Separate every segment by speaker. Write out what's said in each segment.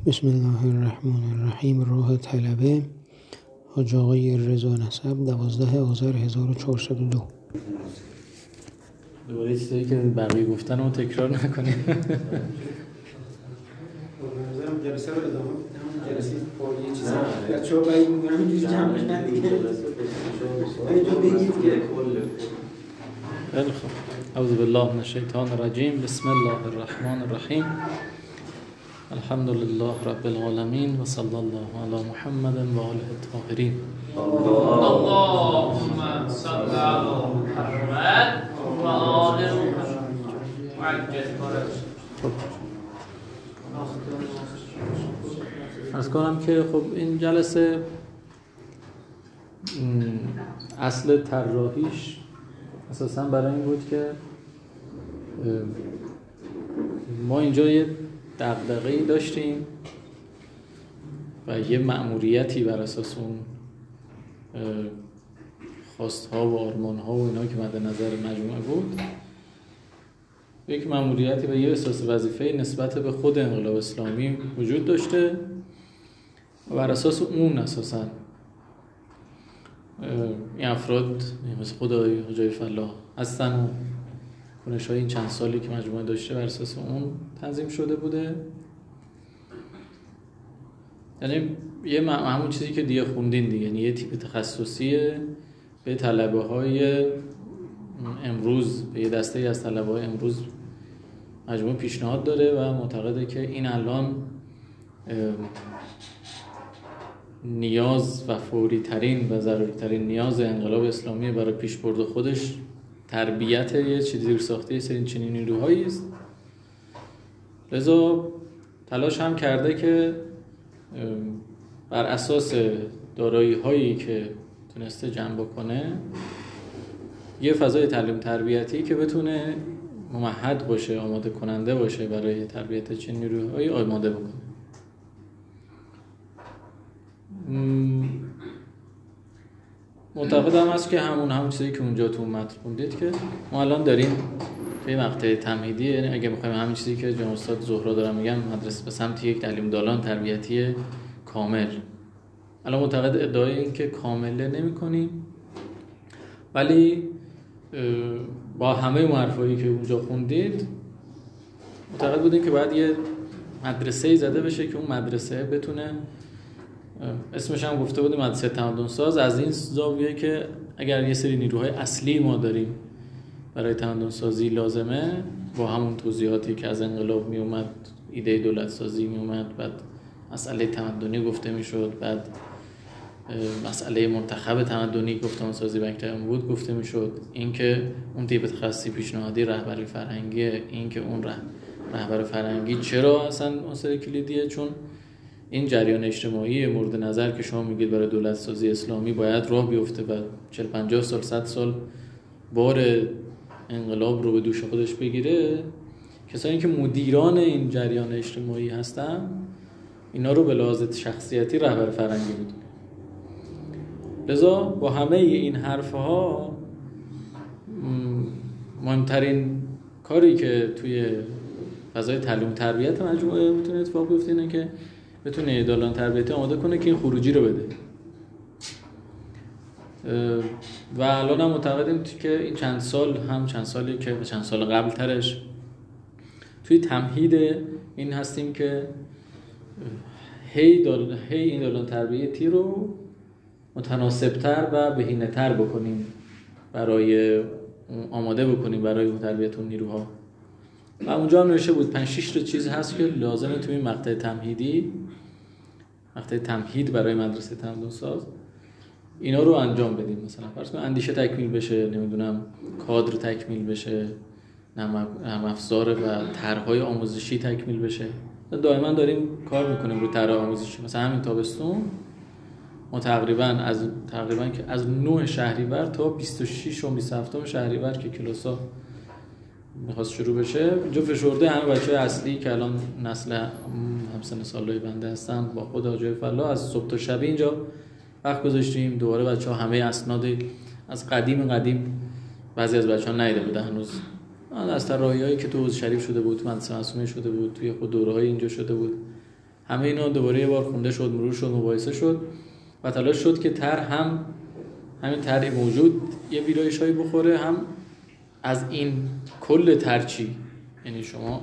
Speaker 1: بسم الله الرحمن الرحیم. راه طلبه، حاج آقای رضا نسب، 12 آذر 1402.
Speaker 2: دوباره چیزایی که بقیه گفتن رو تکرار نکنیم.
Speaker 1: جلسه رو ادامه بدم. جلسه پای یه چیزی بچه‌ها بعید می‌دونم اینجوری جمع بشن دیگه. اینجا بگید که
Speaker 2: خیلی خوب. اعوذ بالله من الشیطان الرجیم. بسم الله الرحمن الرحیم. الحمد لله رب العالمین و صلی الله علی محمد و آله الطاهرین.
Speaker 3: اللهم صل علی محمد و آل محمد.
Speaker 2: عرض کنم که خب این جلسه اصل طراحیش اساساً برای این بود که ما اینجا یه دغدغه‌ای داشتیم و یه مأموریتی بر اساس اون خواست‌ها و آرمان‌ها و اینا که مد نظر مجموعه بود، یک مأموریتی و یه احساس وظیفه نسبت به خود انقلاب اسلامی وجود داشته و بر اساس اون اساساً این افراد مثل خود حاج فلاح هستن و کنش‌های این چند سالی که مجموعه داشته بر اساس اون تنظیم شده بوده. یعنی همون چیزی که دیگه خوندین دیگه، یعنی یه تیپ تخصصیه به طلبه‌های امروز، به یه دسته از طلبه‌های امروز مجموعه پیشنهاد داره و معتقده که این الان نیاز و فوری ترین و ضروری ترین نیاز انقلاب اسلامی برای پیشبرد خودش تربیت یه چیزی ساخته سری چنین نیروهایی است. لذا تلاش هم کرده که بر اساس دارایی هایی که تونسته جمع بکنه یه فضای تعلیم تربیتی که بتونه ممهد باشه، آماده کننده باشه برای تربیت چنین نیروهایی آماده بکنه. معتقدم است که همون چیزی که اونجا تو متن خوندید که ما الان داریم به مقطع تمهیدی، یعنی اگه بخوایم همین چیزی که جناب استاد زهرا دارن میگن مدرسه به سمت یک تعلیم دالان تربیتی کامل، الان معتقد ادعای این که کامله نمی‌کنیم، ولی با همه اون حرفایی که اونجا خوندید معتقد بودیم که باید یه مدرسه‌ای زده بشه که اون مدرسه بتونه، اسمش هم گفته بودیم مدرسه تمدن ساز، از این زاویه که اگر یه سری نیروهای اصلی ما داریم برای تمدن سازی لازمه، با همون توضیحاتی که از انقلاب می اومد، ایده دولت سازی می اومد، بعد مسئله تمدنی گفته میشد، بعد مسئله منتخب تمدنی گفتمان سازی بنکترم بود گفته میشد، این که اون تیپ تخصصی پیشنهادی رهبری فرهنگیه، این که اون رهبر فرهنگی چرا اصلا عنصر کلیدیه، چون این جریان اجتماعی مورد نظر که شما میگید برای دولت سازی اسلامی باید راه بیفته و 40-50 سال 100 سال بار انقلاب رو به دوش خودش بگیره، کسانی که مدیران این جریان اجتماعی هستن اینا رو به لحاظ شخصیتی رهبر فرهنگی بود. لذا با همه این حرفها مهمترین کاری که توی فضای تعلیم تربیت مجموعه میتونه اتفاق بیفته اینه که بتونه دالان تربیتی آماده کنه که این خروجی رو بده. و الان هم معتقدیم که این چند سالی که چند سال قبل ترش توی تمهید این هستیم که هی این دالان تربیتی رو متناسبتر و بهینه‌تر بکنیم، برای آماده بکنیم برای اون تربیت اون نیروها. و اونجا هم نوشته بود 5-6 چیز هست که لازمه توی مقطع تمهید برای مدرسه تمدن ساز اینا رو انجام بدیم. مثلا فرض کن اندیشه تکمیل بشه، نمیدونم کادر تکمیل بشه، نرم افزار و طرح‌های آموزشی تکمیل بشه. دائما داریم کار میکنیم رو طرح آموزشی. مثلا همین تابستون ما تقریبا که از 9 شهریور تا 26 و 27 شهریور که کلاس‌ها میخواست شروع بشه، اینجا فشرده همه بچه‌های اصلی که الان نسل همسن سالای بنده هستن با خود حاج فلاح از صبح تا شب اینجا وقت گذاشتیم. دوباره بچه‌ها همه اسناد از قدیم بعضی از بچه‌ها ندیده بودن هنوز، از طراحی‌هایی که تو حوض شریف شده بود، تو مدرسه معصومه شده بود، توی خود دوره‌های اینجا شده بود، همه اینا دوباره یه بار خونده شد، مرور شد، مباحثه شد و تلاش شد که همین طرح موجود یه ویرایش‌هایی بخوره، هم از این کل ترچی. یعنی شما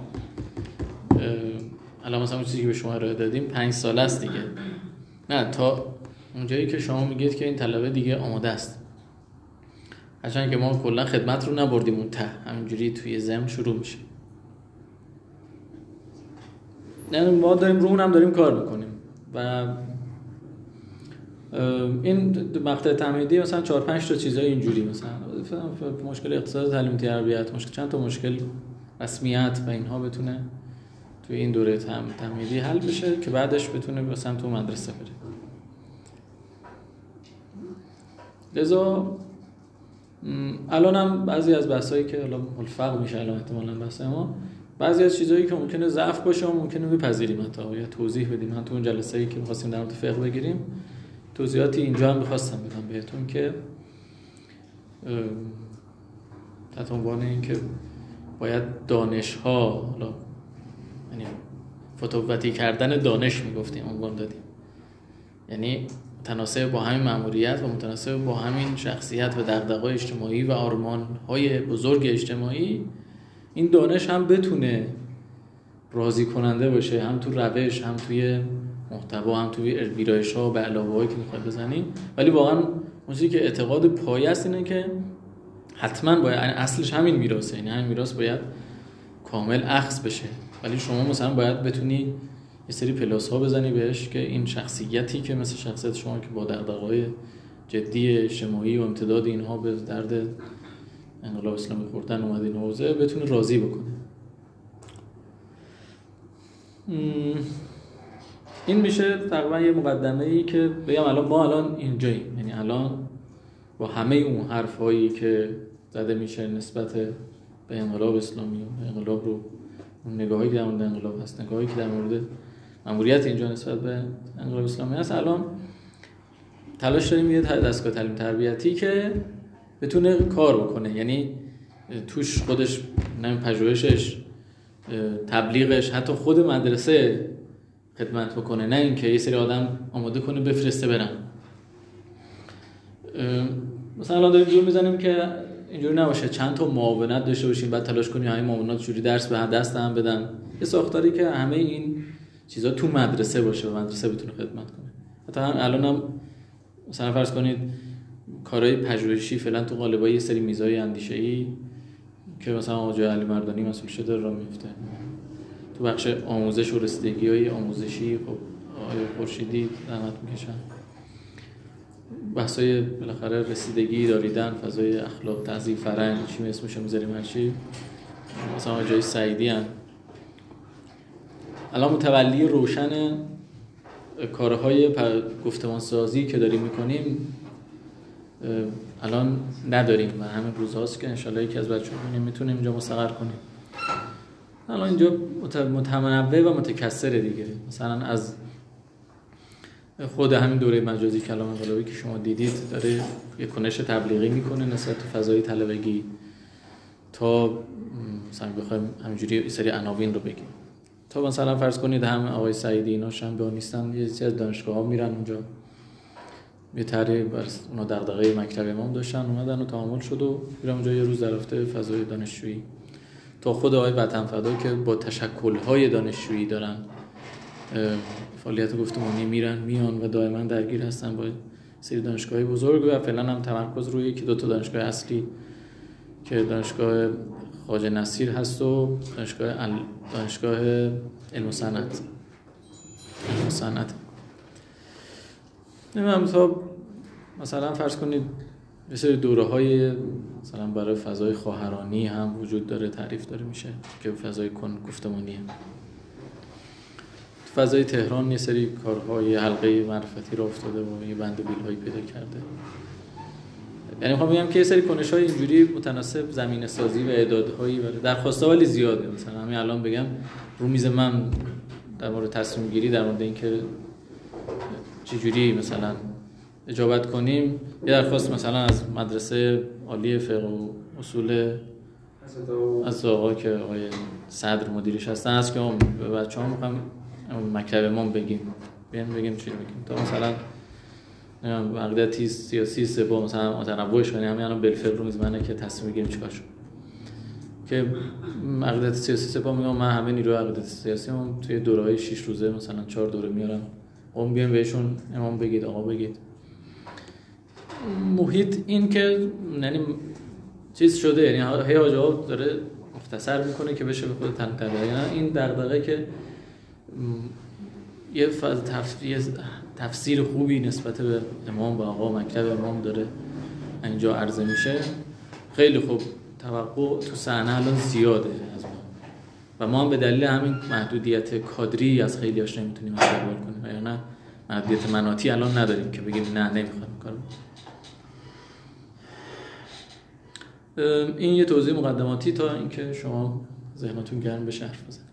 Speaker 2: الان مثلا اون چیزی که به شما ارائه دادیم 5 سال است دیگه، نه تا اونجایی که شما میگید که این طلبه دیگه آماده است، هرچند که ما کلا خدمت رو نبردیم اون ته، همینجوری توی ضمن شروع میشه. یعنی ما داریم رو اونم داریم کار میکنیم و این مقطع تمهیدی مثلا 4-5 تا چیزای اینجوری، مثلا مشکل اقتصاد، تعلیم، تربیت، چند تا مشکل رسمیت و اینها بتونه توی این دوره تمهیدی حل بشه که بعدش بتونه مثلا تو مدرسه بره. لذا الان هم بعضی از بحثایی که الان ملفق میشه الان احتمالاً بحث ما، بعضی از چیزایی که ممکنه ضعف باشه و ممکنه بپذیریم حتی یا توضیح بدیم. من تو اون جلسه‌ای که می‌خواستیم در مورد فقه بگیریم توضیحاتی اینجا هم می‌خواستم بدم بهتون که تحت عنوان این که باید دانش‌ها، حالا یعنی فتووتی کردن دانش میگفتیم، عنوان دادیم، یعنی متناسب با همین مأموریت و متناسب با همین شخصیت و دغدغه‌های اجتماعی و آرمان‌های بزرگ اجتماعی این دانش هم بتونه راضی کننده باشه، هم تو روش، هم توی محتوا، هم توی ویرایش‌ها و به علاوه‌هایی که می‌خواد بزنیم. ولی واقعا اون چیزی که اعتقاد پایه است اینه که حتما باید، اصلش همین میراثه، یعنی همین میراث باید کامل اخذ بشه. ولی شما مثلا باید بتونی یه سری پلاس‌ها بزنی بهش که این شخصیتی که مثل شخصیت شما که با دغدغه‌های جدی اجتماعی و امتداد اینها به درد انقلاب اسلامی خوردن اومده این حوزه بتونه راضی بکنه. این میشه تقریبا یه مقدمه‌ای که بگم الان ما الان اینجاییم، یعنی الان با همه اون حرفایی که زده میشه نسبت به انقلاب اسلامی و انقلاب رو، اون نگاهی که در مورد انقلاب هست، نگاهی که در مورد مأموریت اینجا نسبت به انقلاب اسلامی هست، الان تلاش داریم یه دستگاه تعلیم تربیتی که بتونه کار بکنه، یعنی توش خودش پژوهشش، تبلیغش، حتی خود مدرسه خدمت بکنه، نه اینکه یه سری آدم آماده کنه بفرسته برن. مثلا الان داریم جور میزنیم که اینجوری نباشه چند تا معاونت داشته باشیم بعد تلاش کنیم همین معاونات جوری درس به دست هم بدن، یه ساختاری که همه این چیزا تو مدرسه باشه و مدرسه بتونه خدمت کنه. حتی هم الان هم مثلا فرض کنید کارهای پژوهشی فعلا تو قالبای یه سری میزای اندیشه‌ای که مثلا آقای علی مردانی مسئول شده را میفته، تو بخش آموزش و رسیدگی‌های آموزشی خب آقای خورشیدی زحمت میکشن، بحثای بالاخره رسیدگی داریدن، فضای اخلاق، تهذیب، فرهنگ، چی اسمش رو میذاریم هر چی، مثلا آقای سعیدی ان الان متولی روشن کارهای گفتمان سازی که داریم میکنیم الان نداریم و همین روزهاست که انشالله یکی از بچه‌ها میتونیم اینجا مستقر کنیم. الان اینجا متنوع و متکثره دیگه، مثلا از خود همین دوره مجازی کلام انقلابی که شما دیدید داره یک کنش تبلیغی میکنه نسبت به فضای طلبگی، تا مثلا بخوایم همینجوری یه سری عناوین رو بگیم، تا مثلا فرض کنید هم آقای سعیدی اینا شنبه نیستن یه سری از دانشگاه‌ها میرن اونجا یه طرح بر اونا دغدغه مکتب امام داشتن اومدن و تعامل شد و میرن اونجا یه روز در هفته فضای دانشجویی، تا خود آقای وطن فدا که با تشکل‌های دانشجویی دارن فعالیت گفتمانی میان و دائما درگیر هستن با سری دانشگاه‌های بزرگ و فعلا هم تمرکز روی یکی دو تا دانشگاه اصلی که دانشگاه خواجه نصیر هست و دانشگاه علم و صنعت. نمیدونم تا مثلا فرض کنید یه سری دوره‌های مثلا برای فضای خواهرانی هم وجود داره، تعریف داره میشه که فضای گفتمانیه. فضای تهران یه سری کارهای حلقه معرفتی را افتاده و یه بند بیل‌هایی پیدا کرده. یعنی میخوام بگم که یه سری کنش‌های اینجوری متناسب زمینه سازی و اعدادهایی برای درخواست‌ها ولی زیاده. مثلا همین الان بگم رو میز من در مورد تصمیم گیری در مورد اینکه چجوری مثلا اجابت کنیم، یه درخواست مثلا از مدرسه عالی فقه و اصول از آقا که آقای صدر مدیرش هستن هست که به بچه‌ها میخوام مکتب امام بگیم بگیم چی بگیم تا مثلا عقیدتی سیاسی سپاه مثلا متنوعش کنیم همین الان بلفل رو میزنه که تصمیم میگیریم چیکار شد که عقیدت سیاسی سپاه میگم من همه نیروی عقیدت سیاسی هم توی دوره‌های 6 روزه مثلا 4 دوره میارم اون بیان بهشون امام بگید آقا بگید محیط این که یعنی چیز شده یعنی هی حاج آقا داره مختصر میکنه که بشه به خود تنقیه یعنی این دغدغه که یه تفسیر خوبی نسبت به امام و آقا مکتب امام داره اینجا عرضه میشه خیلی خوب توقع تو صحنه الان زیاده از ما و ما هم به دلیل همین محدودیت کادری از خیلی هاش نمیتونیم استقبال کنیم یا نه محدودیت مناطی الان نداریم که بگیم نه نمیخوایم کارو. این یه توضیح مقدماتی تا اینکه شما ذهنتون گرم بشه حرف بزنید.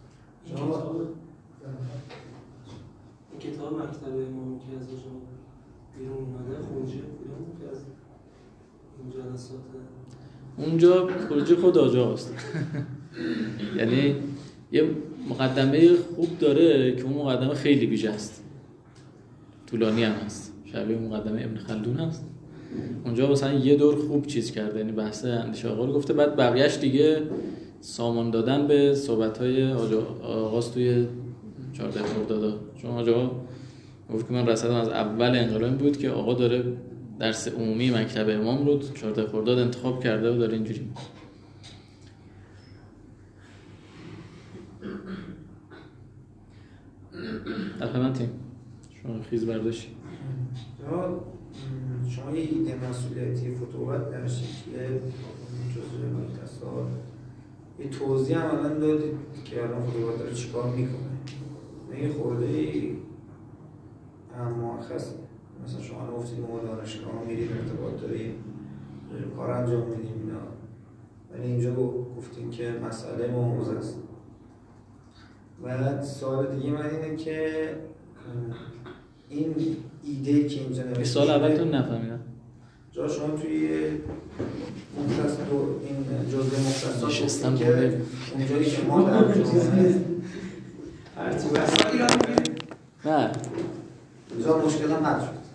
Speaker 4: این کتاب مکتب امام که از شما بیرون اومده خروجی کدوم که از این جلسات
Speaker 2: اونجا خروجی خود آجاست یعنی یه مقدمه خوب داره که اون مقدمه خیلی ویژه است طولانی هم هست شبیه مقدمه ابن خلدون هست اونجا مثلا یه دور خوب چیز کرده یعنی بحث اندیشه آقا رو گفته بعد بقیه‌اش دیگه سامان دادن به صحبت‌های آغاز توی 14 خرداد چون آقا گفت که من رصدم از اول انقلاب بود که آقا داره درس عمومی مکتب امام رو 14 خرداد انتخاب کرده و داره اینجوری الحمدتیم شما خیز برداشتی
Speaker 1: شما یه ایده مسئولیتی فتوحات در شکل جزء مختصار یه توضیح هم الان دادید که الان فتوحات داره چیکار میکنه یه خورده مرخص مثلا شما گفتید ما دانشگاه میریم ارتباط داریم کار انجام میدیم اینا ولی اینجا گفتیم که مسئله موضوع است و سوال دیگه من اینه که این ایده که اینجا نوشته
Speaker 2: سوال اولتون نفهمیدم
Speaker 1: جا شما توی مختص این جزء مختصات
Speaker 2: نشستم
Speaker 1: که اونجایی که ما در جامعه هرچی بسا ایران میگه
Speaker 2: نه
Speaker 1: اینجا مشکل هم حل شد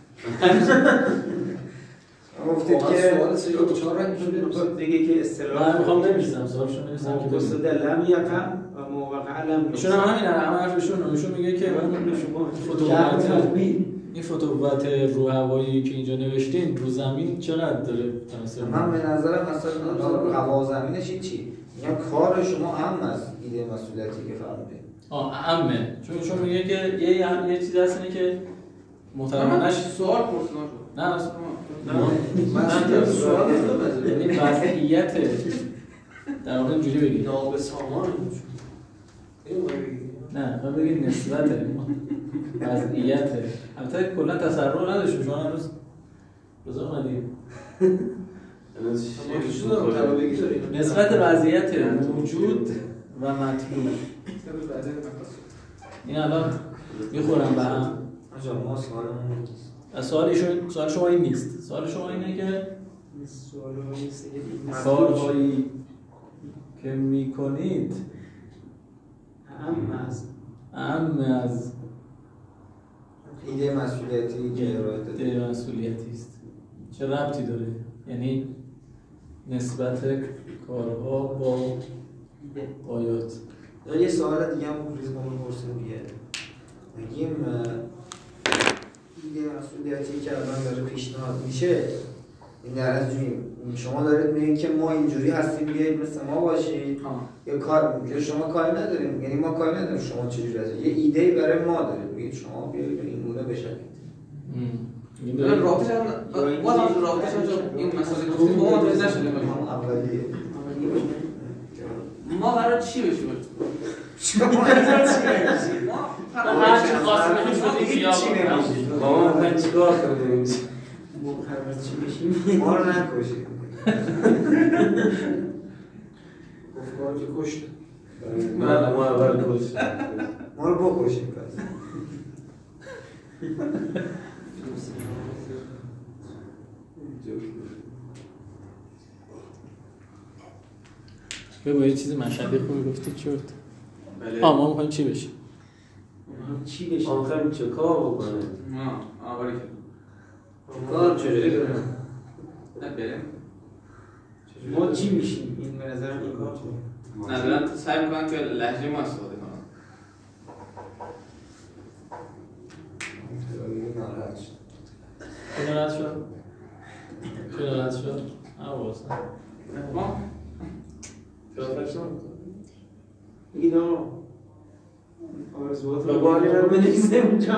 Speaker 1: گفتید که
Speaker 5: سوال 34 را میشه
Speaker 1: دیگه که اصطلاح
Speaker 2: من میخوام نمی‌نویسم سوالشون نمی‌نویسم که
Speaker 1: قصد لم یقع و موقع لم
Speaker 2: ایشون هم همین حرفشون ایشون میگه که این فتوحات رو هوایی که اینجا نوشتین رو زمین چقدر داره تاثیر؟
Speaker 1: من به نظرم مثلا رو هوا زمینش چی؟ میگم کار شما اهم از ایده مسئولیتی که فرمودید.
Speaker 2: اهمه چون ایشون میگه که یه چیزی هست اینه که محترمانش
Speaker 5: سوال پرسیدم
Speaker 2: نه سوال یعنی وضعیت در واقع اینجوری بگید
Speaker 4: ناب سامان
Speaker 2: نه خب بگید نسبت وضعیت البته کلا تسرع نداشتیم شما امروز روزا اومدید نسبت وضعیت موجود و مطلوب این الان میخورم به هم
Speaker 1: ما سوالمون نیست
Speaker 2: سوال شما این نیست سوال شما اینه که
Speaker 4: سوال نیست
Speaker 2: کارهایی که میکنید اهم از
Speaker 1: ایده مسئولیتی که ارائه دادید
Speaker 2: ایده مسئولیتی است چه ربطی داره یعنی نسبت کارها با آیات
Speaker 1: یه سوال دیگه هم ریز کنم پرسیم دیگه میگیم ایده مسئولیتی که الان داره پیشنهاد میشه این در از شما دارید میگید که ما اینجوری هستیم بیایید مثل ما باشید یا کار میگه شما کاری نداریم یعنی ما کاری نداریم شما چجوری هستید یه ایده‌ای برای ما دارید میگید شما بیایید این گونه بشید
Speaker 5: این رابطه هم این مسئله گفتیم ما متوجه نشدیم
Speaker 1: اولیه
Speaker 5: ما قرار چی بشیم
Speaker 1: شما قرار چی بشیم
Speaker 5: ما
Speaker 3: هر چی خواستیم شدیم
Speaker 1: ما من چیکار کنیم ما رو نکشید گفتگاه که کشت
Speaker 6: ما اول کشت
Speaker 1: ما رو بکشید پس
Speaker 2: بگو یه چیز مشهدی خوبی گفتید چی بود؟ ما میخوایم چی بشیم؟
Speaker 7: چی بشه؟
Speaker 6: آخر چه کار بکنه؟
Speaker 5: آوری که
Speaker 1: کار چجوری کنه؟
Speaker 5: بریم
Speaker 7: ما چی میشیم؟ این به نظرم این کار
Speaker 5: نه دارن سعی میکنن که لهجه ما استفاده کنن.
Speaker 2: ناراحت شد؟ چه ناراحت شد؟ آواز
Speaker 5: ما
Speaker 7: میگید آقا آرزوات رو رو بنویسه اونجا.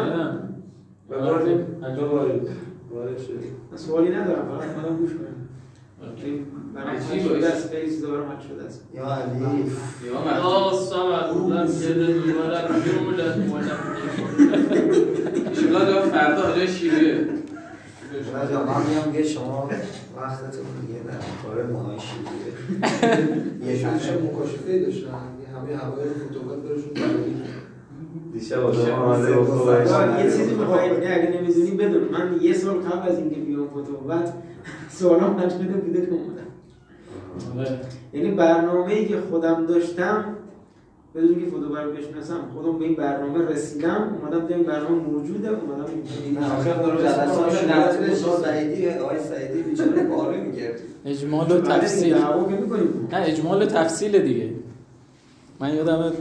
Speaker 7: سوالی ندارم فقط گوش کنیم. برام حل شده است، خیلی چیزا برام حل شده است.
Speaker 1: یا علی
Speaker 3: یا صمد بودم یه دوباره
Speaker 5: ایشالا جا فردا جای شیریه
Speaker 1: راجع من میام که شما وقتتون دیگه نه کار ماهای شیریه یه
Speaker 8: چه مکاشفه داشتن همه هوای فوتوبات برشون برداری
Speaker 6: دیشب آدم
Speaker 7: یه چیزی میخواید اگه نمیدونی بدون من یه سال قبل از اینکه بیام فوتوبات سوالام حل شده بوده که اومدم. یعنی برنامه‌ای که خودم داشتم بدون که فوتوبات رو بشناسم خودم به این برنامه رسیدم اومدم دیدم این برنامه موجوده اومدم این
Speaker 1: آخر جلسات نظرش سعیدی آقای سعیدی بیچاره پاره می‌کرد
Speaker 2: اجمال و تفصیل
Speaker 7: دعوا که می‌کنیم
Speaker 2: نه اجمال و تفصیل دیگه. من یادمه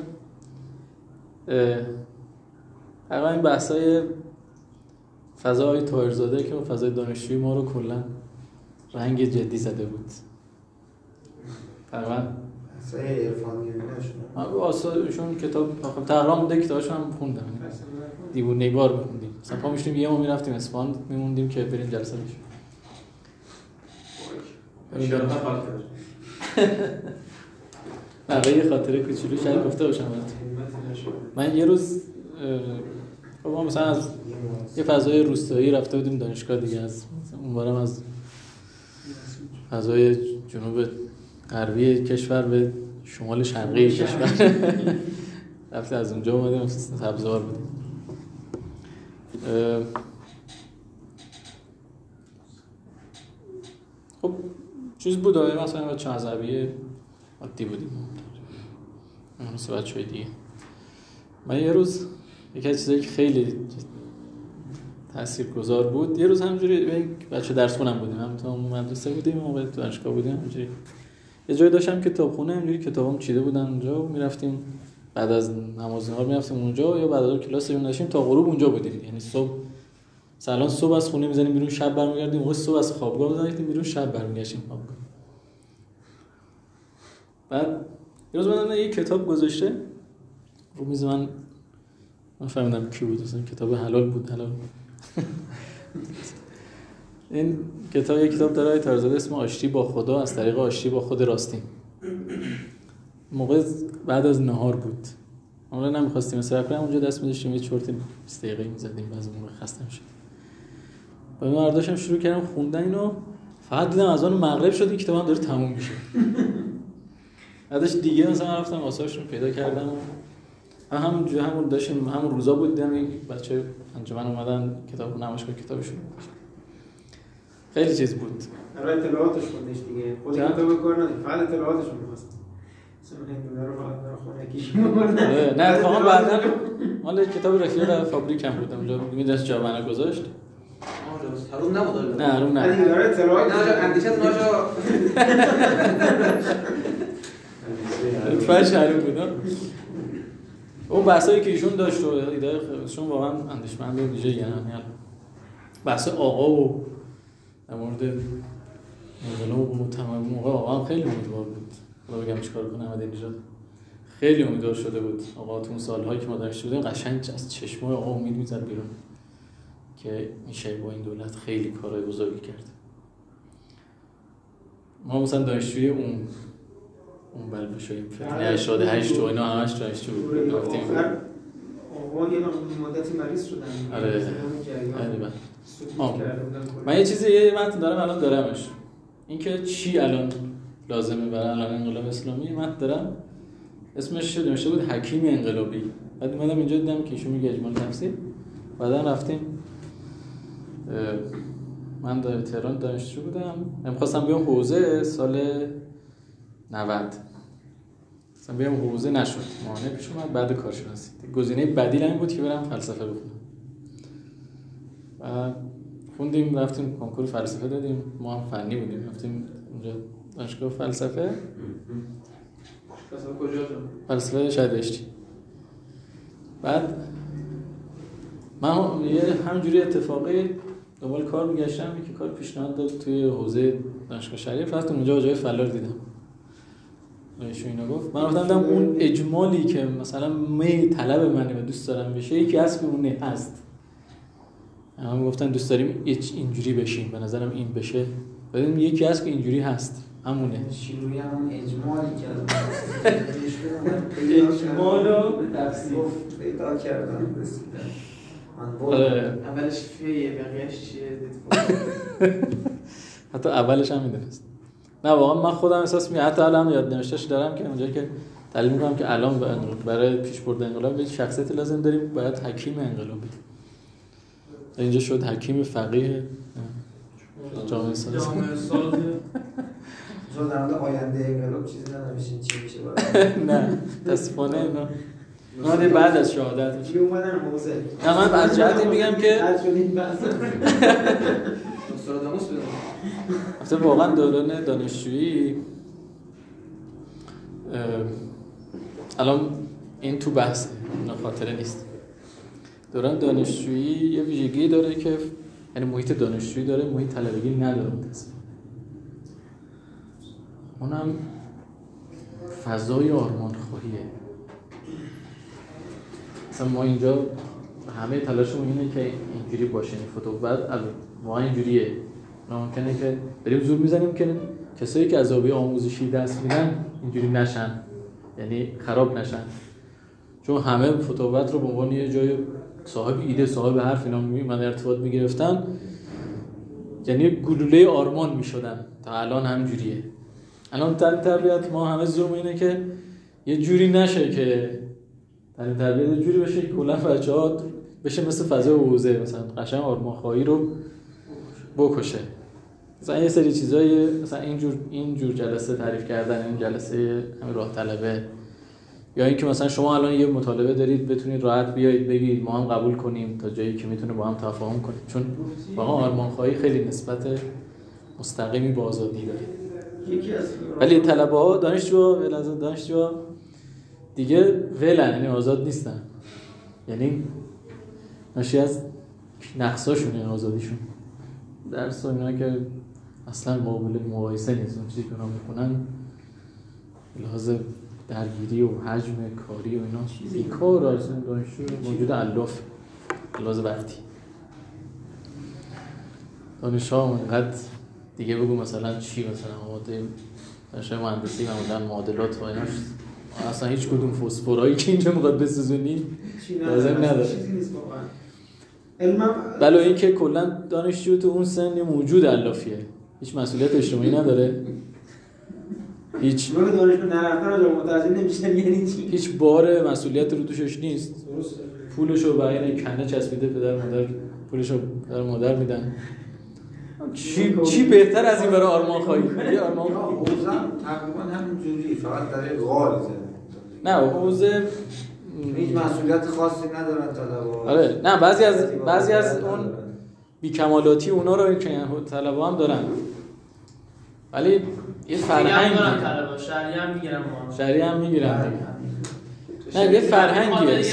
Speaker 2: تقریبا این بحثای فضای طاهرزاده که فضای دانشجویی ما رو کلا رنگ جدی زده بود. تقریبا
Speaker 1: اصلا عرفانی نشون
Speaker 2: ایشون کتاب تقریبا بوده کتاباشون هم خوندم. دیوونه بار می‌خوندیم. مثلا پا می‌شدیم یه ما می‌رفتیم اصفهان می‌موندیم که بریم جلسه بشه. نه یه خاطره کوچولو شاید گفته باشم من یه روز ما مثلا از یه فضای روستایی رفته بودیم دانشگاه دیگه از اونورم از فضای جنوب غربی کشور به شمال شرقی کشور رفته از اونجا اومدیم سبزوار بودیم. خب چیز بود مثلا بچه عذبی عادی بودیم اون سه بچه‌های دیگه. من یه روز یکی از چیزایی که خیلی تاثیرگذار بود یه روز همینجوری بچه درس خونم بودیم هم تو مدرسه بودیم موقع دانشگاه بودیم همینجوری یه جایی داشتم کتابخونه همینجوری کتابام چیده بودن اونجا و میرفتیم بعد از نماز ظهر میرفتیم اونجا یا بعد از کلاس داشتیم تا غروب اونجا بودیم. یعنی صبح از خونه میزنیم بیرون شب برمیگردیم موقع صبح از خوابگاه میزنیم بیرون شب برمیگشتیم خوابگاه. بعد یه روز من یه کتاب گذاشته رو میز من فهمیدم کی بود اصلا کتاب حلال بود این کتاب یک کتاب داره طاهرزاده اسم آشتی با خدا از طریق آشتی با خود راستین. موقع بعد از نهار بود ما نمیخواستیم مصرف کنیم اونجا دست می‌ذاشتیم یه چرت 20 دقیقه می‌زدیم بعضی موقع خسته می‌شد. بعد من داشتم شروع کردم خوندن اینو فقط دیدم از اون مغرب شد این کتابم داره تموم میشه. بعدش دیگه مثلا رفتم آثارشون پیدا کردم و همون داشتیم همون روزا بود دیدم یک بچه انجمن اومدن کتاب نمایشگاه کتابشون خیلی چیز بود.
Speaker 7: برای اطلاعاتش خوندش دیگه خود کتاب کار نداشت فقط اطلاعاتش می‌خواست مثلا رو خونه
Speaker 2: نه اتفاقا بعداً مال کتاب رفیق فابریک هم بود اونجا می‌دونست جا بنا گذاشت
Speaker 5: هارون نبود
Speaker 2: نه هارون نه
Speaker 7: دیگه داره اطلاعات
Speaker 5: اندیشت ناجا
Speaker 2: فش هارون بود. اون بحثایی که ایشون داشت و ایده‌شون واقعا اندیشمند و ویژه‌ای یعنی بحث آقا و در مورد انقلاب و تمام موقع واقعا خیلی امیدوار بود. خدا بگم چیکار کنه احمدی نژاد خیلی امیدوار شده بود. آقا تو اون سال‌هایی که ما داشت بودیم قشنگ از چشمای آقا امید می‌زد بیرون که میشه با این دولت خیلی کارهای بزرگی کرد. ما مثلا دانشجوی اون بلبشویم فتنه 88 و اینا همش دانشجو رفتیم.
Speaker 7: آقا یه مدتی مریض شدن.
Speaker 2: آره. من یه چیزی یه متن دارم الان دارمش. اینکه چی الان لازمه برای الان انقلاب اسلامی متن دارم. اسمش نوشته بود حکیم انقلابی. بعد اومدم اینجا دیدم که ایشون میگه اجمال تفسیر. بعدا رفتیم من در تهران دانشجو بودم. می‌خواستم بیام حوزه سال 90. مثلا بیام حوزه نشد، مانع پیش اومد، بعد کارشناسی گزینه بدیل این بود که برم فلسفه بخونم و خوندیم، رفتیم کنکور فلسفه دادیم، ما هم فنی بودیم، رفتیم اونجا دانشگاه فلسفه.
Speaker 5: کجا شد؟
Speaker 2: فلسفه شهربهشتی. بعد من یه همجوری اتفاقی دنبال کار میگشتم، یکی کار پیشنهاد داد توی حوزه دانشگاه شریف، رفتم اونجا جای فلار دیدم. ایشون اینو گفت، من رفتم دیدم اون اجمالی که مثلا طلب منه و دوست دارم بشه یکی از که اون هست. هم گفتن دوست داریم اینجوری بشیم، به نظرم این بشه. ببینیم یکی از که اینجوری هست، همونه.
Speaker 1: شیروی همون اجمالی که
Speaker 2: اجمال رو تفسیر
Speaker 1: پیدا کردم رسیدم.
Speaker 5: اولش فیه بقیهش چیه؟
Speaker 2: حتی اولش هم میدونست. نه واقعا من خودم احساس می‌کنم، حتی الان یاد نوشتهش دارم که اونجایی که تعلیم می‌کنم که الان برای پیشبرد انقلاب یه شخصیت لازم داریم، باید حکیم انقلاب بدیم. اینجا شد حکیم فقیه جامعه ساز.
Speaker 1: جو در مورد آینده انقلاب چیزی ننوشین چی میشه برای
Speaker 2: نه متاسفانه نه بعد از شهادت
Speaker 7: چی اومدن حوزه.
Speaker 2: نه من از جهتی میگم که
Speaker 5: نوستراداموس بدم.
Speaker 2: اصلا واقعا دوران دانشجویی الان این تو بحثه، نه خاطره نیست. دوران دانشجویی یه ویژگی داره که یعنی محیط دانشجویی داره، محیط طلبگی نداره متاسفانه. اونم فضای آرمان خواهیه. مثلا ما اینجا همه تلاشمون اینه که اینجوری باشه، این فوتو بعد واقعا اینجوریه. ممکنه که بریم زور میزنیم که کسایی که از آبی آموزشی دست میدن اینجوری نشن، یعنی خراب نشن، چون همه فوتوبت رو به عنوان یه جای صاحب ایده، صاحب حرف اینا من ارتباط میگرفتن، یعنی گلوله آرمان میشدن. تا الان همجوریه. الان تربیت ما همه زوم اینه که یه جوری نشه که تربیت یه جوری بشه که کلا بچه‌ها بشه مثل فضای حوزه، مثلا قشنگ آرمان خواهی رو بکشه. مثلا یه سری چیزای مثلا اینجور جلسه تعریف کردن، این جلسه همین راه طلبه، یا اینکه مثلا شما الان یه مطالبه دارید بتونید راحت بیایید بگید ما هم قبول کنیم تا جایی که میتونه با هم تفاهم کنیم، چون واقعا آرمانخواهی خیلی نسبت مستقیمی با آزادی داره. ولی طلبه‌ها دانشجوها دیگه ولن، یعنی آزاد نیستن، یعنی ناشی از نقصاشونه آزادیشون. درس و اینا که اصلا قابل مقایسه نیست، اون چیزی که اونا میکنن لحاظ درگیری و حجم کاری و اینا بیکار. اصلا دانشجو موجود الاف لحاظ وقتی دانشجوها اونقدر دیگه بگو مثلا چی، مثلا ماده دانشجوی مهندسی معمولا معادلات و ایناش اصلا هیچ کدوم فسفورایی که اینجا میخواد بسوزونی لازم نداره. بله این که کلا دانشجو تو اون سن موجود الافیه، هیچ مسئولیت اجتماعی نداره، هیچ
Speaker 7: دانشجو نرفتن رو متوجه نمیشن یعنی چی،
Speaker 2: هیچ بار مسئولیت رو دوشش نیست. پولشو برای کنه چسبیده پدر مادر، پولشو پدر مادر میدن. چی بهتر از این برای آرمان خواهی؟
Speaker 1: آرمان تقریبا همین جوری، فقط در غال زده.
Speaker 2: نه حوزه
Speaker 1: هیچ مسئولیت خاصی ندارن طلبه‌ها.
Speaker 2: آره نه بعضی از اون بیکمالاتی اونا رو که طلبه‌ها هم دارن، ولی یه فرهنگی
Speaker 3: طلبه‌ها شهری هم میگیرن
Speaker 2: نه یه فرهنگیه